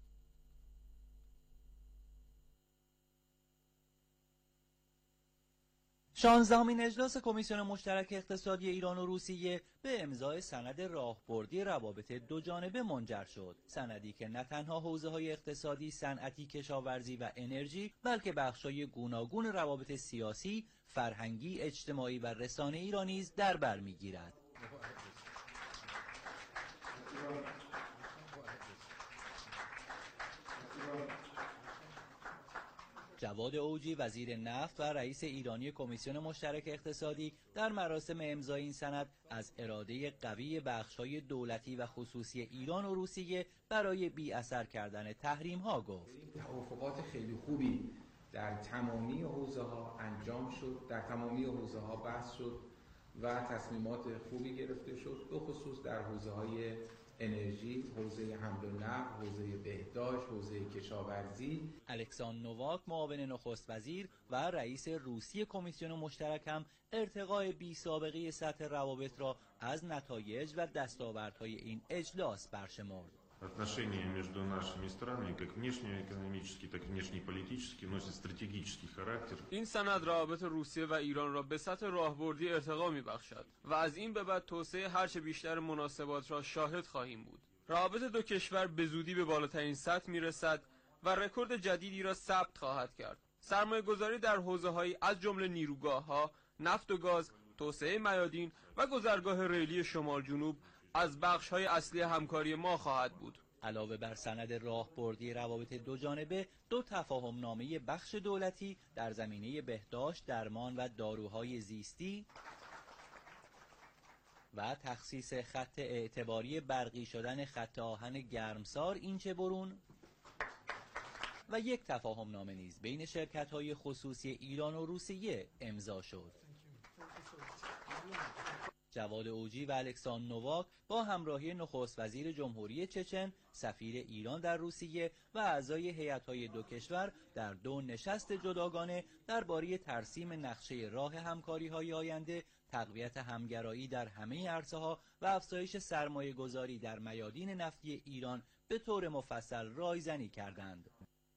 شانزدهمین اجلاس کمیسیون مشترک اقتصادی ایران و روسیه به امضای سند راهبردی روابط دوجانبه منجر شد. سندی که نه تنها حوزه‌های اقتصادی، صنعتی، کشاورزی و انرژی، بلکه بخش‌های گوناگون روابط سیاسی، فرهنگی، اجتماعی و رسانه‌ای را نیز در بر می‌گیرد. جواد اوجی وزیر نفت و رئیس ایرانی کمیسیون مشترک اقتصادی در مراسم امضای این سند از اراده قوی بخش‌های دولتی و خصوصی ایران و روسیه برای بی اثر کردن تحریم‌ها گفت. توافقات خیلی خوبی در تمامی حوزه‌ها انجام شد، در تمامی حوزه‌ها بحث شد و تصمیمات خوبی گرفته شد، به خصوص در حوزه‌های انرژی، حوزه حمل و نقل، حوزه بهداشت، حوزه کشاورزی. الکساندر نوواک معاون نخست وزیر و رئیس روسی کمیسیون مشترک هم ارتقای بی سابقه سطح روابط را از نتایج و دستاوردهای این اجلاس برشمرد. Отношения между нашими странами, как внешнеэкономический, так и внешнеполитический, носят стратегический характер. این سند روابط روسیه و ایران را به سطح راهبردی ارتقا می‌بخشد و از این به بعد توسعه هرچه بیشتر مناسبات را شاهد خواهیم بود. روابط دو کشور به زودی به بالاترین سطح می‌رسد و رکورد جدیدی را ثبت خواهد کرد. سرمایه‌گذاری در حوزه‌هایی از جمله نیروگاه‌ها، نفت و گاز، توسعه میادین و گذرگاه ریلی شمال جنوب از بخش‌های اصلی همکاری ما خواهد بود. علاوه بر سند راهبردی روابط دو جانبه، دو تفاهم نامه بخش دولتی در زمینه بهداشت، درمان و داروهای زیستی و تخصیص خط اعتباری برقی شدن خط آهن گرمسار اینچه برون و یک تفاهم نامه نیز بین شرکت‌های خصوصی ایران و روسیه امضا شد. جواد اوجی و الکساندر نوواک با همراهی نخست وزیر جمهوری چچن، سفیر ایران در روسیه و اعضای هیئت‌های دو کشور در دو نشست جداگانه درباره ترسیم نقشه راه همکاری‌های آینده، تقویت همگرایی در همه عرصه‌ها و افزایش سرمایه‌گذاری در میادین نفتی ایران به طور مفصل رایزنی کردند.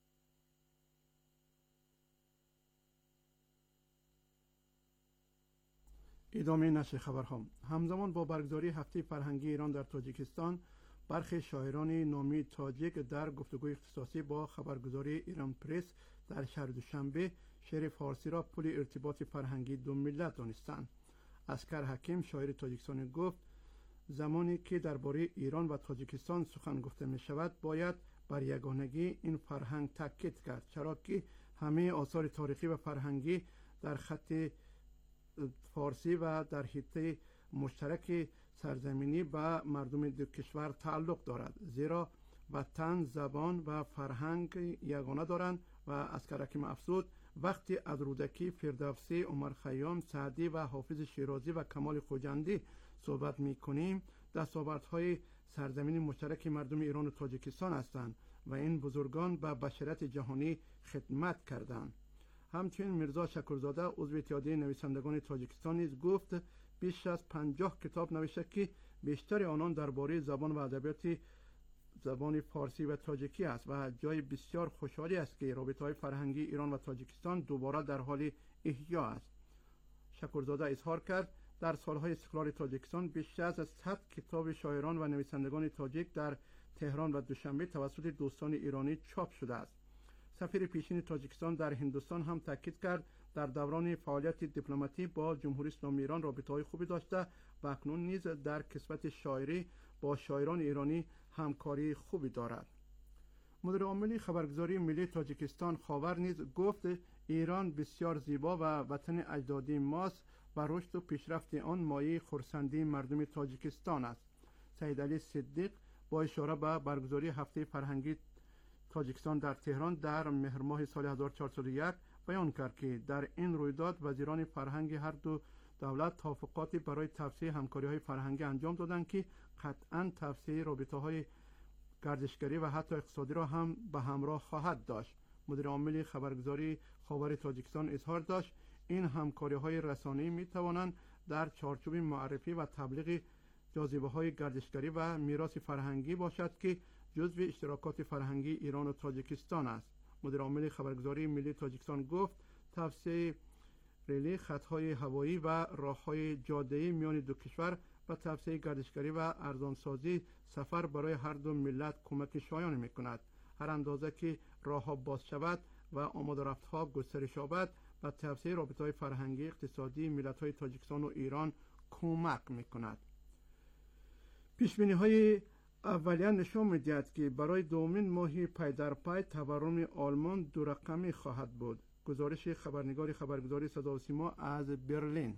ادامه نشر خبرها. همزمان با برگزاری هفته فرهنگی ایران در تاجیکستان، برخی شاعران نامی تاجیک در گفتگوی اختصاصی با خبرگزاری ایران پرس در شهر دوشنبه شعر فارسی را پل ارتباط فرهنگی دو ملت دانستند. اسکر حکیم شاعر تاجیکستانی گفت زمانی که درباره ایران و تاجیکستان سخن گفته می شود باید بر یگانگی این فرهنگ تاکید کرد، چرا که همه آثار تاریخی و فرهنگی در خط فارسی و در حیطه مشترک سرزمینی و مردم دو کشور تعلق دارد، زیرا وطن، زبان و فرهنگ یگانه دارند. و اسکر حکیم افزود وقتی از رودکی، فردوسی، عمر خیام، سعدی و حافظ شیرازی و کمال خوجندی صحبت می کنیم، دستاوردهای سرزمین مشترک مردم ایران و تاجیکستان هستند و این بزرگان به بشریت جهانی خدمت کردند. همچنین میرزا شکرزاده عضو اتحادیه نویسندگان تاجیکستان نیز گفت بیش از پنجاه کتاب نوشته که بیشتر آنان درباره زبان و ادبیات زبان فارسی و تاجیکی است و جای بسیار خوشحالی است که رابطه‌های فرهنگی ایران و تاجیکستان دوباره در حال احیا است. شکرزاده اظهار کرد در سالهای استقلال تاجیکستان بیش از صد کتاب شاعران و نویسندگان تاجیک در تهران و دوشنبه توسط دوستان ایرانی چاپ شده است. سفیر پیشین تاجیکستان در هندوستان هم تاکید کرد در دوران فعالیت دیپلماتی با جمهوری اسلامی ایران رابطه‌های خوبی داشته و اکنون نیز در کسبت شاعری با شاعران ایرانی همکاری خوبی دارد. مدیر عامل خبرگزاری ملی تاجیکستان خاور نیز گفت ایران بسیار زیبا و وطن اجدادی ماست و رشد و پیشرفت آن مایه خرسندی مردم تاجیکستان است. سید علی صدیق با اشاره به برگزاری هفته فرهنگی تاجیکستان در تهران در مهر ماه سال هزار و چهارصد و یک بیان کرد که در این رویداد وزیران فرهنگ هر دو دولت توافقاتی برای توسعه همکاری‌های فرهنگی انجام دادند که قطعاً توسعه رابطه‌های گردشگری و حتی اقتصادی را هم به همراه خواهد داشت. مدیر عامل خبرگزاری خاور تاجیکستان اظهار داشت این همکاری‌های رسانه‌ای می‌توانند در چارچوب معرفی و تبلیغ جاذبه‌های گردشگری و میراث فرهنگی باشد که جزو اشتراکات فرهنگی ایران و تاجیکستان است. مدیر عامل خبرگزاری ملی تاجیکستان گفت توسعه ریلی، خطهای هوایی و راههای جاده‌ای میان دو کشور و توسعه گردشگری و ارزانسازی سفر برای هر دو ملت کمک شایانی می‌کند. هر اندازه که راه‌ها باز شود و آماده رفت‌ها گسترش یابد و توسعه رابطه‌های فرهنگی اقتصادی ملت‌های تاجیکستان و ایران کمک می‌کند. پیش‌بینی‌های اولیه نشان می‌دهد که برای دومین ماه پی در پی تورم آلمان دو رقمی خواهد بود. گزارش خبرنگار خبرگزاری صدا و سیما از برلین.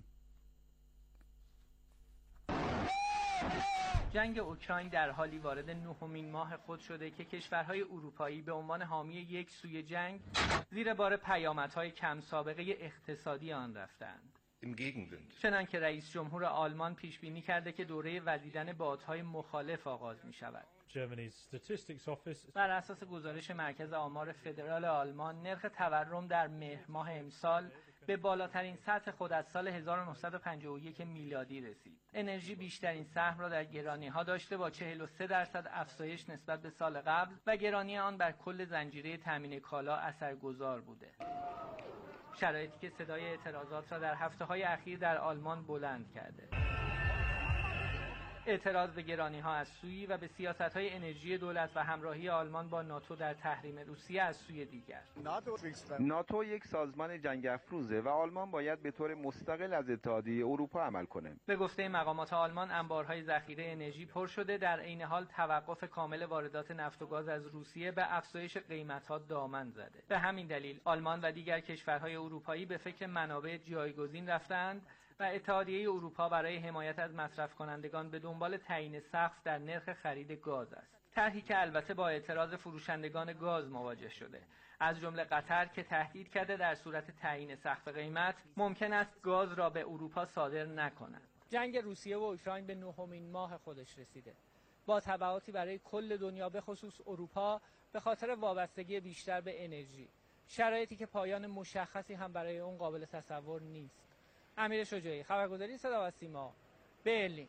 جنگ اوکراین در حالی وارد نهمین ماه خود شده که کشورهای اروپایی به عنوان حامی یک سوی جنگ زیر بار پیامدهای کم سابقه اقتصادی آن رفتند. im Gegenwind. چنانکه رئیس جمهور آلمان پیش بینی کرده که دوره وزیدن بادهای مخالف آغاز می شود. بر اساس گزارش مرکز آمار فدرال آلمان، نرخ تورم در مهر ماه امسال به بالاترین سطح خود از سال هزار و نهصد و پنجاه و یک میلادی رسید. انرژی بیشترین سهم را در گرانی‌ها داشته با چهل و سه درصد افزایش نسبت به سال قبل و گرانی آن بر کل زنجیره تامین کالا اثرگذار بوده. شرایطی که صدای اعتراضات را در هفته‌های اخیر در آلمان بلند کرده. اعتراض به گرانی‌ها از سویی و به سیاست‌های انرژی دولت و همراهی آلمان با ناتو در تحریم روسیه از سوی دیگر. ناتو یک سازمان جنگ افروزه و آلمان باید به طور مستقل از اتحادیه اروپا عمل کنه. به گفته مقامات آلمان، انبارهای ذخیره انرژی پر شده، در عین حال توقف کامل واردات نفت و گاز از روسیه به افزایش قیمت‌ها دامن زده. به همین دلیل آلمان و دیگر کشورهای اروپایی به فکر منابع جایگزین رفتند و اتحادیه اروپا برای حمایت از مصرف کنندگان به دنبال تعیین سقف در نرخ خرید گاز است. طرحی که البته با اعتراض فروشندگان گاز مواجه شده، از جمله قطر که تهدید کرده در صورت تعیین سقف قیمت ممکن است گاز را به اروپا صادر نکند. جنگ روسیه و اوکراین به نهمین ماه خودش رسیده، با تبعاتی برای کل دنیا به خصوص اروپا به خاطر وابستگی بیشتر به انرژی، شرایطی که پایان مشخصی هم برای اون قابل تصور نیست. امیر شجاعی، خبرگزاری صدا و سیما، برلین.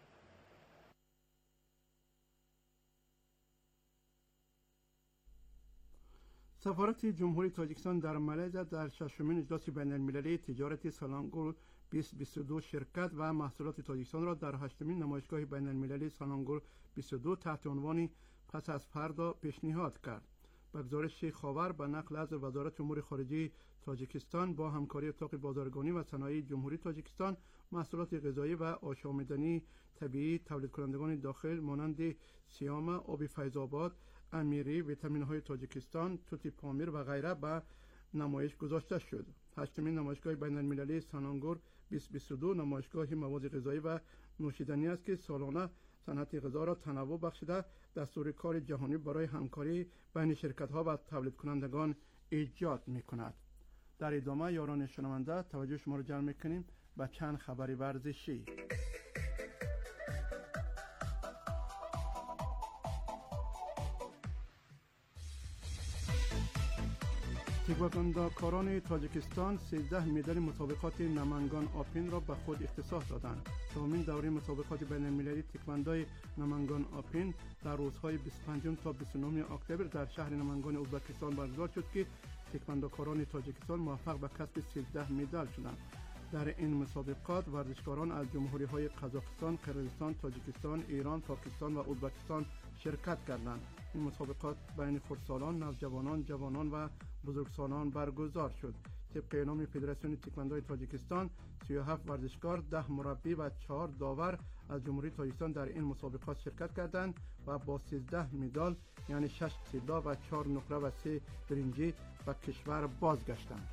سفارت جمهوری تاجیکستان در مالزی در ششمین اجلاس بین المللی تجارت سالانگور بیست و بیست و دو شرکت و محصولات تاجیکستان را در هشتمین نمایشگاه بین المللی سالانگور بیست و دو تحت عنوان پس از فردا پیشنهاد کرد. به گزارش خاور به نقل از وزارت امور خارجه تاجیکستان، با همکاری اتاق بازرگانی و صنایع جمهوری تاجیکستان، محصولات غذایی و آشامیدنی طبیعی تولید کنندگان داخل مانند سیام، آب فیض‌آباد، امیری، ویتامین های تاجیکستان، توتی پامیر و غیره به نمایش گذاشته شد. هشتمین نمایشگاه بین المللی سالانگور بیست و بیست و دو نمایشگاه مواد غذایی و نوشیدنی است که سالانه صنعت غذا را تنوع بخشیده دستور کار جهانی برای همکاری بین شرکت ها و تولید کنندگان ایجاد می کند. در ادامه یاران شنونده توجه شما را جلب می کنیم به چند خبری ورزشی. تکواندوکاران تاجیکستان سیزده مدال مسابقات نمنگان آپین را به خود اختصاص دادند. دومین دوره مسابقات بین المللی تکواندوی نمنگان آپین در روزهای بیست و پنج تا بیست و نه اکتبر در شهر نمنگان ازبکستان برگزار شد که تکواندوکاران تاجیکستان موفق به کسب سیزده مدال شدند. در این مسابقات ورزشکاران از جمهوری‌های قزاقستان، قرقیزستان، تاجیکستان، ایران، پاکستان و ازبکستان شرکت کردند. این مسابقات بین خردسالان، نوجوانان، جوانان و بزرگسالان برگزار شد. طبق اعلام فدراسیون تکواندو تاجیکستان، سی و هفت ورزشکار، ده مربی و چهار داور از جمهوری تاجیکستان در این مسابقات شرکت کردند و با سیزده مدال یعنی شش طلا و چهار نقره و سه برنجی به کشور بازگشتند.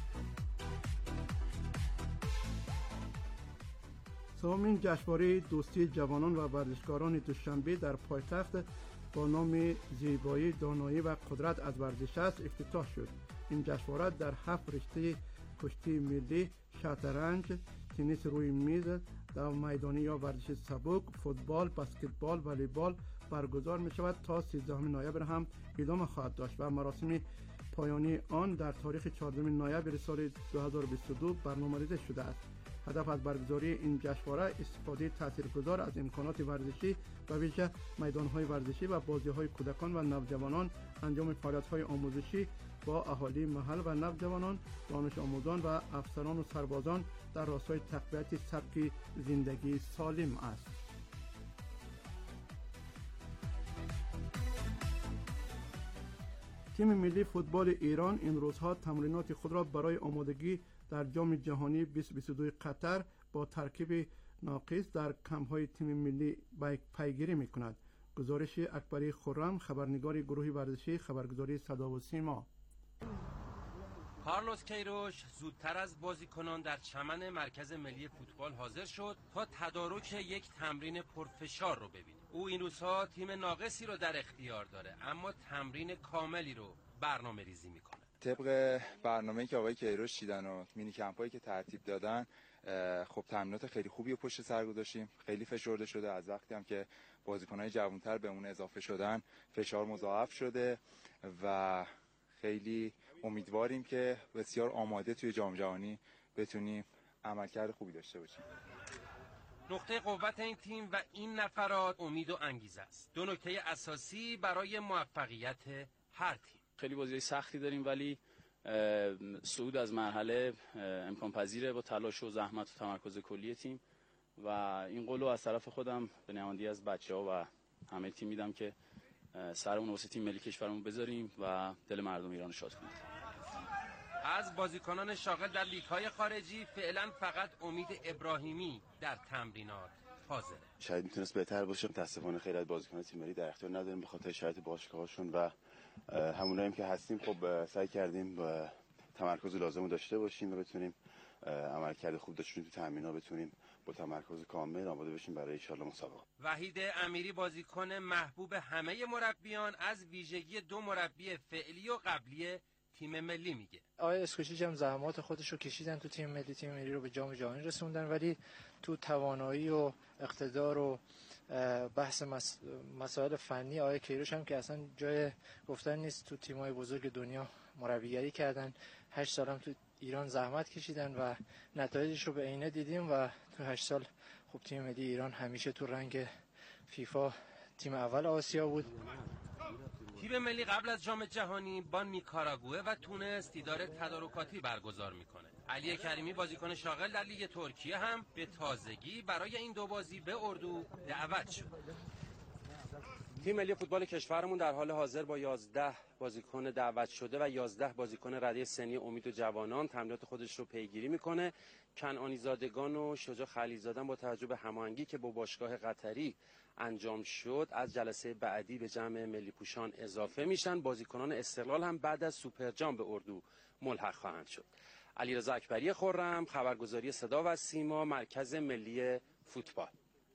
سومین جشنواره دوستی جوانان و ورزشکاران دوشنبه در پایتخت با نام زیبایی، دانایی و قدرت از ورزش است افتتاح شد. این جشنواره در هفت رشته کشتی ملی، شطرنج، تنیس روی میز، دو میدانی یا ورزش سبک، فوتبال، بسکتبال، والیبال برگزار می شود تا سیزدهم نوامبر هم ادامه خواهد داشت و مراسم پایانی آن در تاریخ چهاردهم نوامبر سال دو هزار و بیست و دو برنامه‌ریزی شده است. هدف از برگزاری این جشنواره استفاده تاثیرگذار از امکانات ورزشی و ویژه میدان‌های ورزشی و بازی‌های کودکان و نوجوانان، انجام فعالیت‌های آموزشی با اهالی محل و نوجوانان، دانش آموزان و افسران و سربازان در راستای تقویت سبک زندگی سالم است. تیم ملی فوتبال ایران این روزها تمرینات خود را برای آمادگی در جام جهانی بیست و بیست و دو قطر با ترکیب ناقص در کمپ‌های تیم ملی پیگیری می‌کند. گزارش اکبری خرم، خبرنگار گروه ورزشی خبرگزاری صدا و سیما. کارلوس کیروش زودتر از بازیکنان در چمن مرکز ملی فوتبال حاضر شد تا تدارک یک تمرین پرفشار رو ببینه. او این روزها تیم ناقصی رو در اختیار داره، اما تمرین کاملی رو برنامه ریزی میکنه. طبق برنامه‌ای که آقای کیروش چیدن و مینی کمپایی که ترتیب دادن، خب تمرینات خیلی خوبی رو پشت سر گذاشتیم. خیلی فشرده شده، از وقتی هم که بازیکن‌های جوان‌تر به اون اضافه شدن فشار مضاعف شده و خیلی امیدواریم که بسیار آماده توی جام جهانی بتونیم عملکرد خوبی داشته باشیم. نقطه قوت این تیم و این نفرات امید و انگیزه است. دو نکته اساسی برای موفقیت هر تیم. خیلی بازی سختی داریم ولی صعود از مرحله امکان پذیره با تلاش و زحمت و تمرکز کلی تیم و این قولو از طرف خودم به نمایندگی از بچه‌ها و همه تیم میدم که سرمون واسه تیم ملی کشورمون بذاریم و دل مردم ایران رو شاد کنیم. از بازیکنان شاغل در لیگ‌های خارجی فعلا فقط امید ابراهیمی در تمرینات حاضره. شاید میتونست بهتر باشه، متاسفانه خیلی از بازیکنان تیم ملی در اختیار نداریم به خاطر شرایط باشگاه‌هاشون و همونایی که هستیم خب سعی کردیم با تمرکز لازم داشته باشیم و بتونیم عملکرد خوب داشته باشیم تو تمرین‌ها، بتونیم با تمرکز کامل آماده بشیم برای ان شاءالله مسابقه. وحید امیری بازیکن محبوب همه مربیان از ویژگی دو مربی فعلی و قبلی تیم ملی میگه. آقای اسکوچیچ هم زحمات خودش رو کشیدن تو تیم ملی، تیم ملی رو به جام جهانی رسوندن، ولی تو توانایی و اقتدار و بحث مس... مسائل فنی آقای کیروش هم که اصلا جای گفتن نیست. تو تیم‌های بزرگ دنیا مربیگری کردن، هشت سال هم تو ایران زحمت کشیدن و نتایجش رو به عینه دیدیم و تو هشت سال خب تیم ملی ایران همیشه تو رنگ فیفا تیم اول آسیا بود. تیم ملی قبل از جام جهانی با نیکاراگوئه و تونس دیدار تدارکاتی برگزار میکنه. علی کریمی بازیکن شاغل در لیگ ترکیه هم به تازگی برای این دو بازی به اردو دعوت شد. تیم ملی فوتبال کشورمون در حال حاضر با یازده بازیکن دعوت شده و یازده بازیکن رده سنی امید و جوانان تمرینات خودش رو پیگیری میکنه. کنعانی زادگان و شجاع خلیلزاده با توجه به هماهنگی که با باشگاه قطری انجام شد از جلسه بعدی به جمع ملی پوشان اضافه میشن. بازیکنان استقلال هم بعد از سوپر جام به اردو ملحق خواهند شد. علیرضا اکبری خرم، خبرگزاری صدا و سیما، مرکز ملی فوتبال.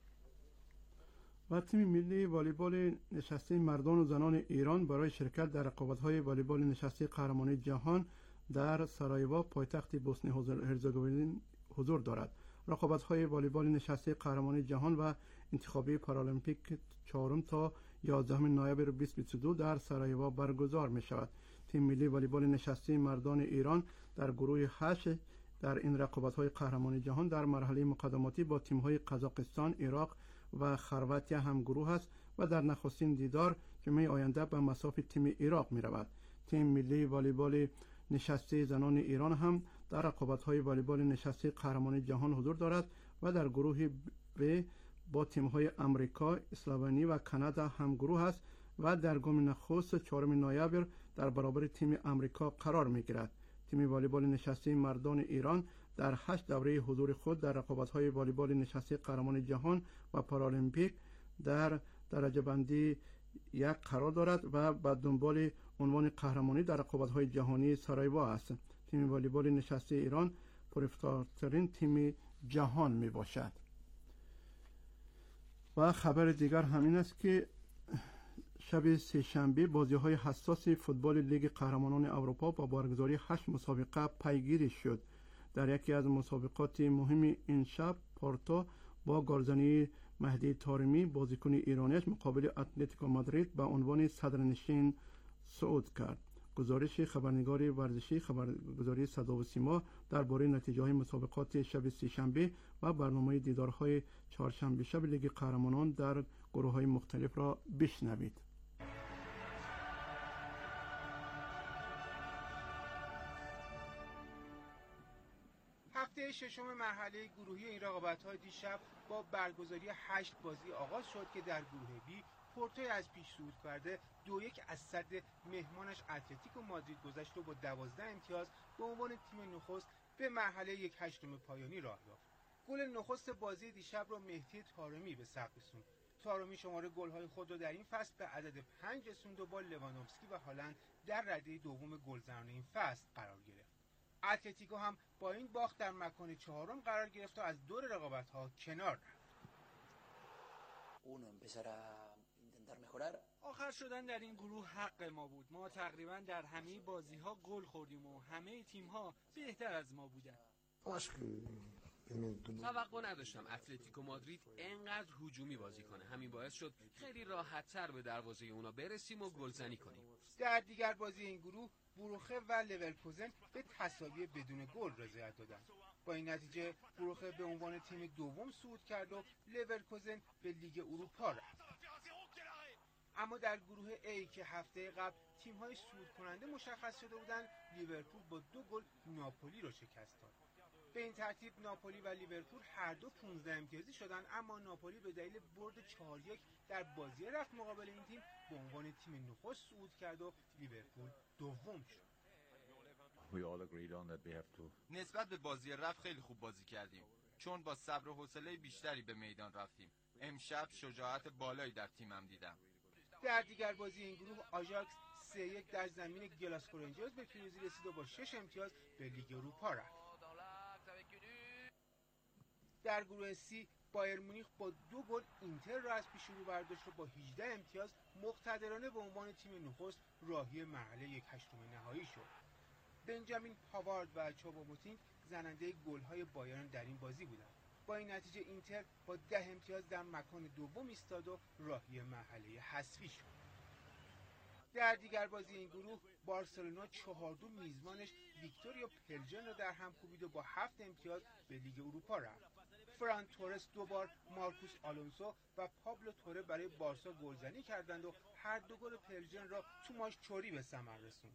و تیم ملی والیبال نشسته مردان و زنان ایران برای شرکت در رقابت‌های والیبال نشسته قهرمانی جهان در سارایوو پایتخت بوسنی هرزگوین حضور دارد. رقابت‌های والیبال نشسته قهرمانی جهان و انتخابی پارالمپیک چهارم تا یازدهم نوامبر بیست و بیست و دو در سارایوو برگزار می‌شود. تیم ملی والیبال نشسته مردان ایران در گروه هشت در این رقابت‌های قهرمانی جهان در مرحله مقدماتی با تیم‌های قزاقستان، عراق و خرواتیا هم گروه است و در نخستین دیدار جمعه آینده به مساف تیم عراق می رود. تیم ملی والیبال نشسته زنان ایران هم در رقابت‌های والیبال نشسته قهرمانی جهان حضور دارد و در گروه ب با تیم‌های آمریکا، اسلوونی و کانادا هم گروه است و در گام نخست چهارم نوامبر در برابر تیم آمریکا قرار می‌گیرد. تیم والیبال نشسته مردان ایران در هشت دوره حضور خود در رقابت‌های والیبال نشسته قهرمان جهان و پارالمپیک در درجه بندی یک قرار دارد و به دنبال عنوان قهرمانی در رقابت‌های جهانی سارایوو است. تیم والیبال نشسته ایران پرافتارترین تیم جهان می باشد. و خبر دیگر همین است که شب سه‌شنبه بازی‌های حساس فوتبال لیگ قهرمانان اروپا با برگزاری هشت مسابقه پیگیری شد. در یکی از مسابقات مهم این شب پورتو با گلزنی مهدی طارمی بازیکن ایرانیش مقابل اتلتیکو مادرید به عنوان صدرنشین صعود کرد. گزارش خبرنگار ورزشی خبرگزاری صدا و سیما درباره نتیجه‌های مسابقات شب سه‌شنبه و برنامه دیدارهای چهارشنبه شب لیگ قهرمانان در گروه‌های مختلف را بشنوید. هفته ششم مرحله گروهی این رقابت‌های دیشب با برگزاری هشت بازی آغاز شد که در گروه بی پورتو از پیش صعود کرده دو یک از صد مهمانش اتلتیکو مادرید گذشت و با دوازده امتیاز به عنوان تیم نخست به مرحله یک هشتم پایانی راه یافت. گل نخست بازی دیشب را مهدی طارمی به ثبت رسوند. طارمی شماره گل‌های خود را در این فصل به عدد پنج رسوند و با لواندوفسکی و هالند در رده دوم گلزنان این فصل قرار گرفت. اتلتیکو هم با این باخت در مکان چهارم قرار گرفت و از دور رقابت‌ها کنار رفت. Uno empezar a intentar mejorar آخر شدن در این گروه حق ما بود. ما تقریبا در همه بازی‌ها گل خوردیم و همه تیم‌ها بهتر از ما بودن. توقع نداشتم اتلتیکو مادرید انقدر هجومی بازی کنه. همین باعث شد خیلی راحت‌تر به دروازه اونا برسیم و گلزنی کنیم. در دیگر بازی این گروه بروخه و لورکوزن به تساوی بدون گل رضایت دادند. با این نتیجه بروخه به عنوان تیم دوم صعود کرد و لورکوزن به لیگ اروپا رفت. اما در گروه A که هفته قبل تیم‌های صعود کننده مشخص شده بودند، لیورپول با دو گل ناپولی را شکست داد. به این ترتیب ناپولی و لیورپول هر دو پانزده امتیازی شدند، اما ناپولی به دلیل برد چهار یک در بازی رفت مقابل این تیم به عنوان تیم نخست صعود کرد و لیورپول دوم شد. نسبت به بازی رفت خیلی خوب بازی کردیم، چون با صبر و حوصله بیشتری به میدان رفتیم. امشب شجاعت بالایی در تیمم دیدم. در دیگر بازی این گروه آژاکس سه یک در زمین گلاسکو رنجرز به پیروزی رسید و با شش امتیاز به لیگ اروپا رفت. در گروه سی بایر مونیخ با دو گل اینتر را از پیش رو برداشت و با هجده امتیاز مقتدرانه به عنوان تیم نخست راهی مرحله یک هشتم نهایی شد. بنجامین پاوارد و چوبوموتینگ زننده گل‌های بایرن در این بازی بودند. با این نتیجه اینتر با ده امتیاز در مکان دوم ایستاد و راهی مرحله حذفی شد. در دیگر بازی این گروه بارسلونا چهار دو میزبانش ویکتوریا پلژن را در هم کوبید و با هفت امتیاز به لیگ اروپا رفت. فران تورس دو بار، مارکوس آلونسو و پابلو توره برای بارسا گلزنی کردند و هر دو گل پلژن را توماس چوری به ثمر رسوند.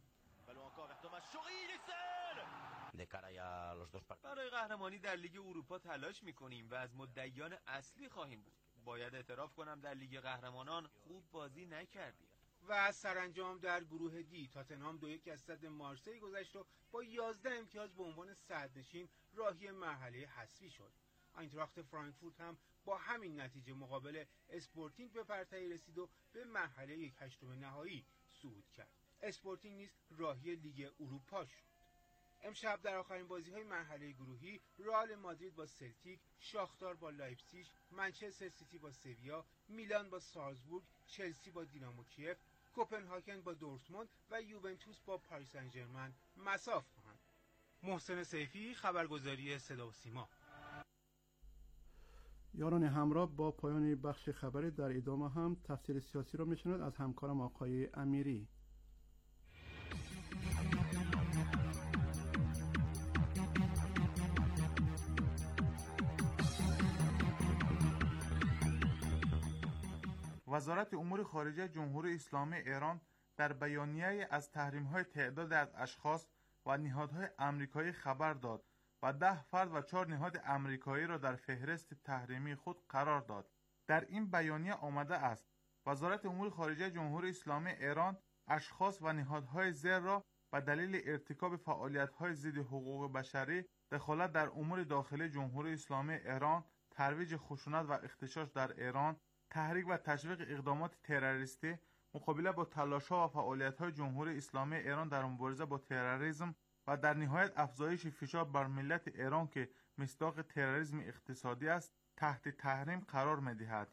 برای قهرمانی در لیگ اروپا تلاش میکنیم و از مدعیان اصلی خواهیم بود. باید اعتراف کنم در لیگ قهرمانان خوب بازی نکردیم. و سرانجام در گروه دی تاتنهام دو یک از صد مارسی گذشت و با یازده امتیاز به عنوان صدرنشین راهی مرحله حذفی شد. آینتراخت فرانکفورت هم با همین نتیجه مقابل اسپورتینگ به پرتری رسید و به مرحله یک هشتم نهایی صعود کرد. اسپورتینگ نیز راهی لیگ اروپا شد. امشب در آخرین بازی‌های مرحله گروهی رئال مادرید با سلتیک، شاختار با لایپزیگ، منچستر سیتی با سویا، میلان با سالزبورگ، چلسی با دینامو کیف، کوپنهاگن با دورتموند و یوونتوس با پاریس سن ژرمن مصاف خواهند. محسن سیفی، خبرگزاری صدا و سیما. یاران همراه، با پایان بخش خبری در ادامه هم تفسیر سیاسی را میشنوید از همکارم آقای امیری. وزارت امور خارجه جمهوری اسلامی ایران در بیانیه‌ای از تحریم‌های تعداد از اشخاص و نهادهای آمریکایی خبر داد و ده فرد و چهار نهاد آمریکایی را در فهرست تحریمی خود قرار داد. در این بیانیه آمده است: وزارت امور خارجه جمهوری اسلامی ایران اشخاص و نهادهای زیر را به دلیل ارتکاب فعالیت‌های ضد حقوق بشری، دخالت در امور داخلی جمهوری اسلامی ایران، ترویج خشونت و اغتشاش در ایران، تحریک و تشویق اقدامات تروریستی، مقابله با تلاش‌ها و فعالیت‌های جمهوری اسلامی ایران در مبارزه با تروریسم و در نهایت افزایش فشار بر ملت ایران که مصداق تروریسم اقتصادی است، تحت تحریم قرار می‌دهد.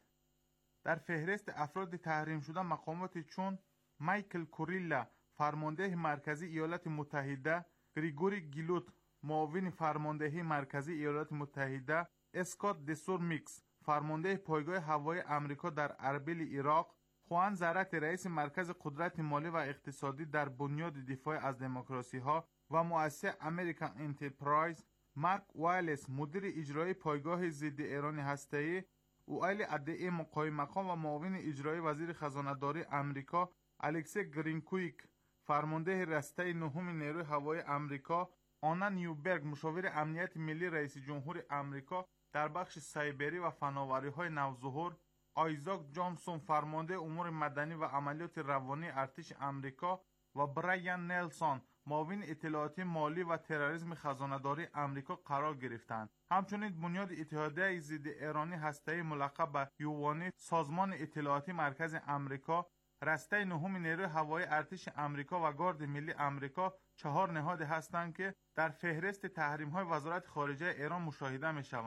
در فهرست افراد تحریم شده مقاماتی چون مایکل کوریلا، فرمانده مرکزی ایالات متحده، گریگوری گیلوت، معاون فرماندهی مرکزی ایالات متحده، اسکات دسور میکس، فرمانده پایگاه هوایی آمریکا در اربیل عراق، خوان زرت، رئیس مرکز قدرت مالی و اقتصادی در بنیاد دفاع از دموکراسی ها و مؤسسه امریکن انترپرایز، مارک وایلس، مدیر اجرایی پایگاه ضد ایران هسته‌ای، اوایل ادعی مقایم مقام و معاون اجرایی وزیر خزانه‌داری آمریکا، الکسی گرینکویک، فرمانده رسته نهم نیروی هوایی آمریکا، آنا نیوبرگ، مشاور امنیت ملی رئیس جمهور آمریکا در بخش سایبری و فناوری‌های نوظهور، آیزاک جانسون، فرمانده امور مدنی و عملیات روانی ارتش آمریکا و برایان نلسون، معاون اطلاعاتی مالی و تروریسم خزانه‌داری آمریکا قرار گرفتند. همچنین بنیاد اتحادیه ضد ایرانی هسته‌ای ملقب به یوانی، سازمان اطلاعاتی مرکز آمریکا، رسته نهم نیروی هوایی ارتش آمریکا و گارد ملی آمریکا چهار نهاد هستند که در فهرست تحریم‌های وزارت خارجه ایران مشاهده می‌شوند.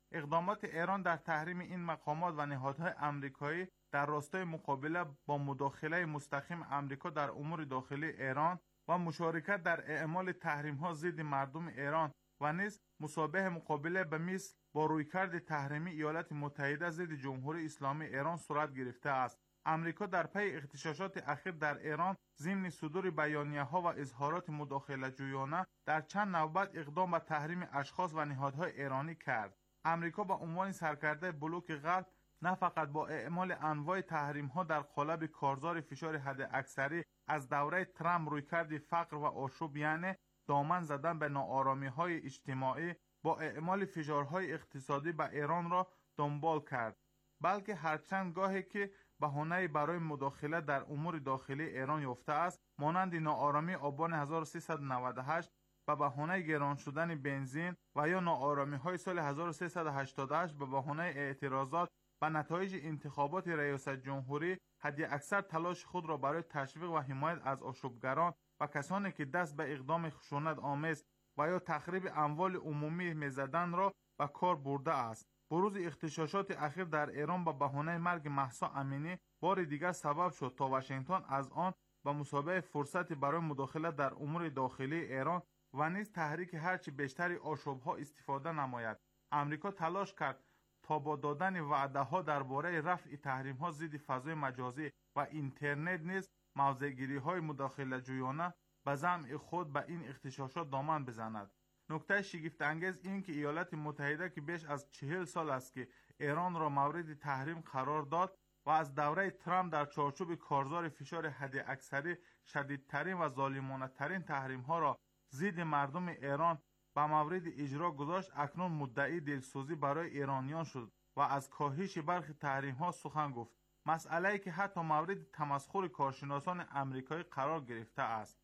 اقدامات ایران در تحریم این مقامات و نهادهای آمریکایی در راستای مقابله با مداخله مستقیم آمریکا در امور داخلی ایران و مشارکت در اعمال تحریم‌ها ضد مردم ایران و نیز مسابقه مقابله به مثل با رویکرد تحریمی ایالات متحده ضد جمهوری اسلامی ایران صورت گرفته است. آمریکا در پی اغتشاشات اخیر در ایران ضمن صدور بیانیه‌ها و اظهارات مداخله‌جویانه در چند نوبت اقدام به تحریم اشخاص و نهادهای ایرانی کرد. آمریکا با عنوان سرکرده بلوک غرب نه فقط با اعمال انواع تحریم‌ها در قالب کارزار فشار حداکثری از دوره ترامپ رویکرد فقر و آشوب یعنی دامن زدن به ناآرامی‌های اجتماعی با اعمال فشارهای اقتصادی به ایران را دنبال کرد، بلکه هرچند گاهی که بهانه‌ای برای مداخله در امور داخلی ایران یافته است، مانند ناآرامی آبان هزار و سیصد و نود و هشت به بهانه گران شدن بنزین و یا ناآرامی‌های سال هزار و سیصد و هشتاد و هشت به بهانه اعتراضات به نتایج انتخابات ریاست جمهوری، حد اکثر تلاش خود را برای تشویق و حمایت از آشوبگران و کسانی که دست به اقدام خشونت آمیز و یا تخریب اموال عمومی می‌زدند را به کار برده است. بروز اغتشاشات اخیر در ایران با بهانه مرگ مهسا امینی بار دیگر سبب شد تا واشنگتن از آن به مسابقه فرصتی برای مداخله در امور داخلی ایران و نیز تحریک هرچی بیشتری آشوب‌ها استفاده نماید. امریکا تلاش کرد تا با دادن وعده‌ها درباره رفع تحریم‌ها ضد فضای مجازی و اینترنت نیز موضع‌گیری‌های مداخله‌جویانه به زعم خود به این اغتشاشات دامن بزند. نکته شگفت انگیز این که ایالات متحده که بیش از چهل سال است که ایران را مورد تحریم قرار داد و از دوره ترامپ در چارچوب کارزار فشار حداکثری شدیدترین و ظالمانه ترین تحریم ها را ضد مردم ایران به مورد اجرا گذاشت، اکنون مدعی دلسوزی برای ایرانیان شد و از کاهش برخی تحریم ها سخن گفت، مسئله‌ای که حتی مورد تمسخر کارشناسان آمریکایی قرار گرفته است.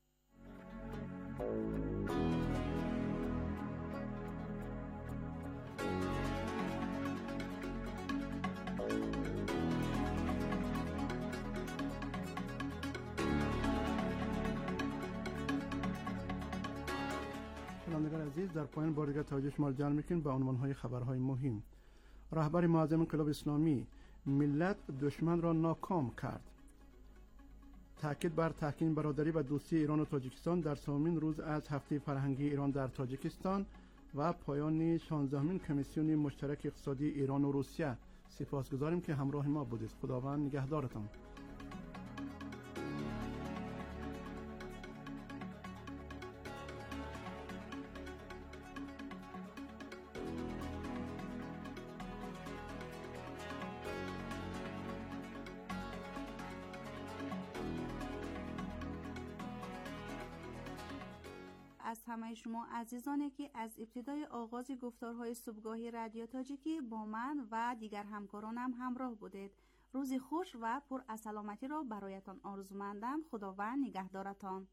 شنوندگان عزیز، در پایان بار دیگر توجه شما را جلب می‌کنیم به عنوان‌های خبرهای مهم. رهبر معظم انقلاب اسلامی ملت دشمن را ناکام کرد. تاکید بر تحکیم برادری و دوستی ایران و تاجیکستان در سومین روز از هفته فرهنگی ایران در تاجیکستان و پایان شانزدهمین کمیسیون مشترک اقتصادی ایران و روسیه. سپاسگزاریم که همراه ما بودید. خداوند نگهدارتان. از همه شما عزیزانی که از ابتدای آغاز گفتارهای صبحگاهی رادیو تاجیکی با من و دیگر همکارانم همراه بودید. روزی خوش و پر از سلامتی را برایتان آرزومندم. خداوند نگهدارتان.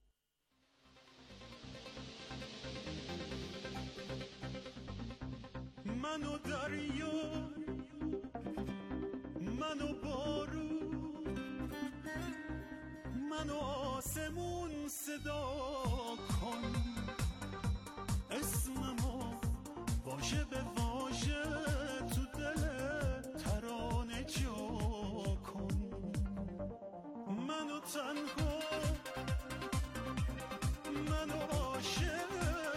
منو دریا، منو بارون، منو آسمون صدا کن، اسممو واژه به واژه تو دل ترانه جا کن. منو تنها، منو عاشق،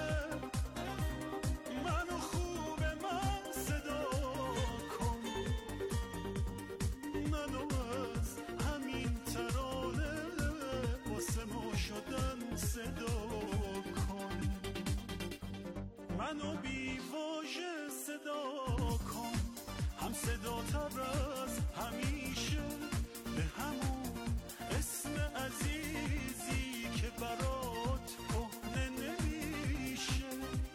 منو خوب من صدا کن، منو از همین ترانه واسه ما شدن صدا کن. منو بی واژه صدا کن، هم صدا تر از همیشه، به همون اسم عزیزی که برات کهنه نمیشه.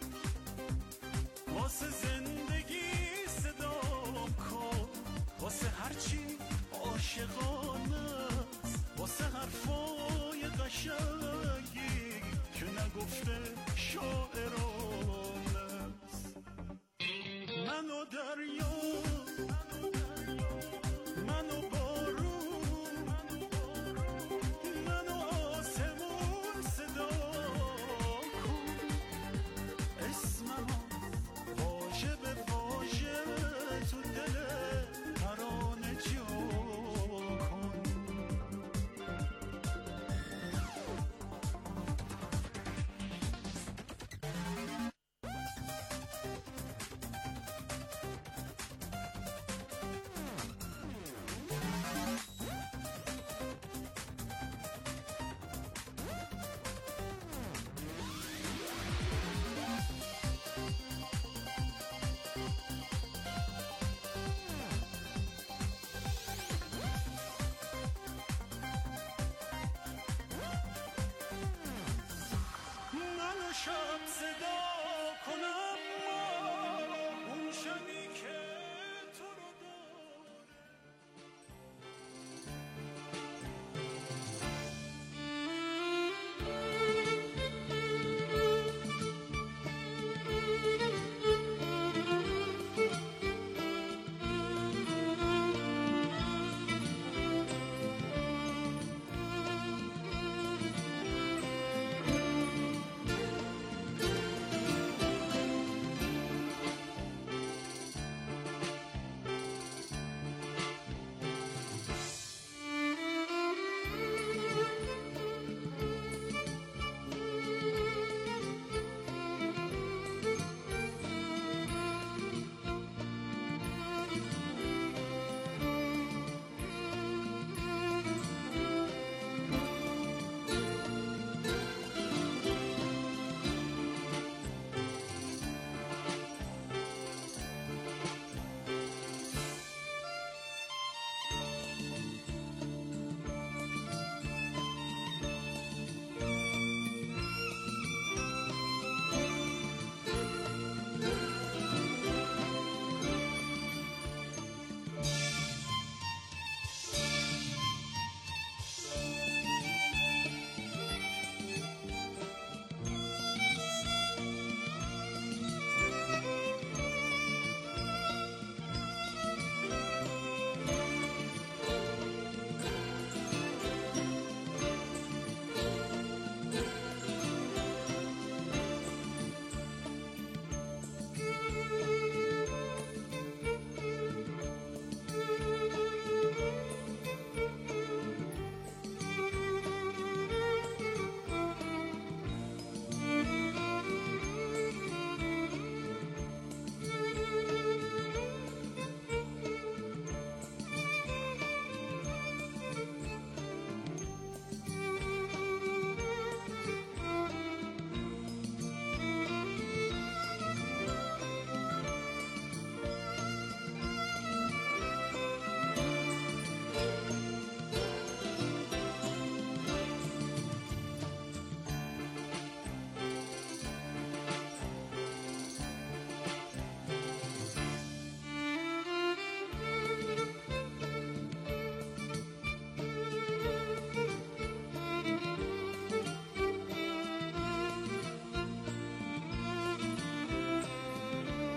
واسه زندگی صدا کن، واسه هرچی عاشقانه است، واسه حرفای قشنگی که نگفته شاعرانه است. منو دریا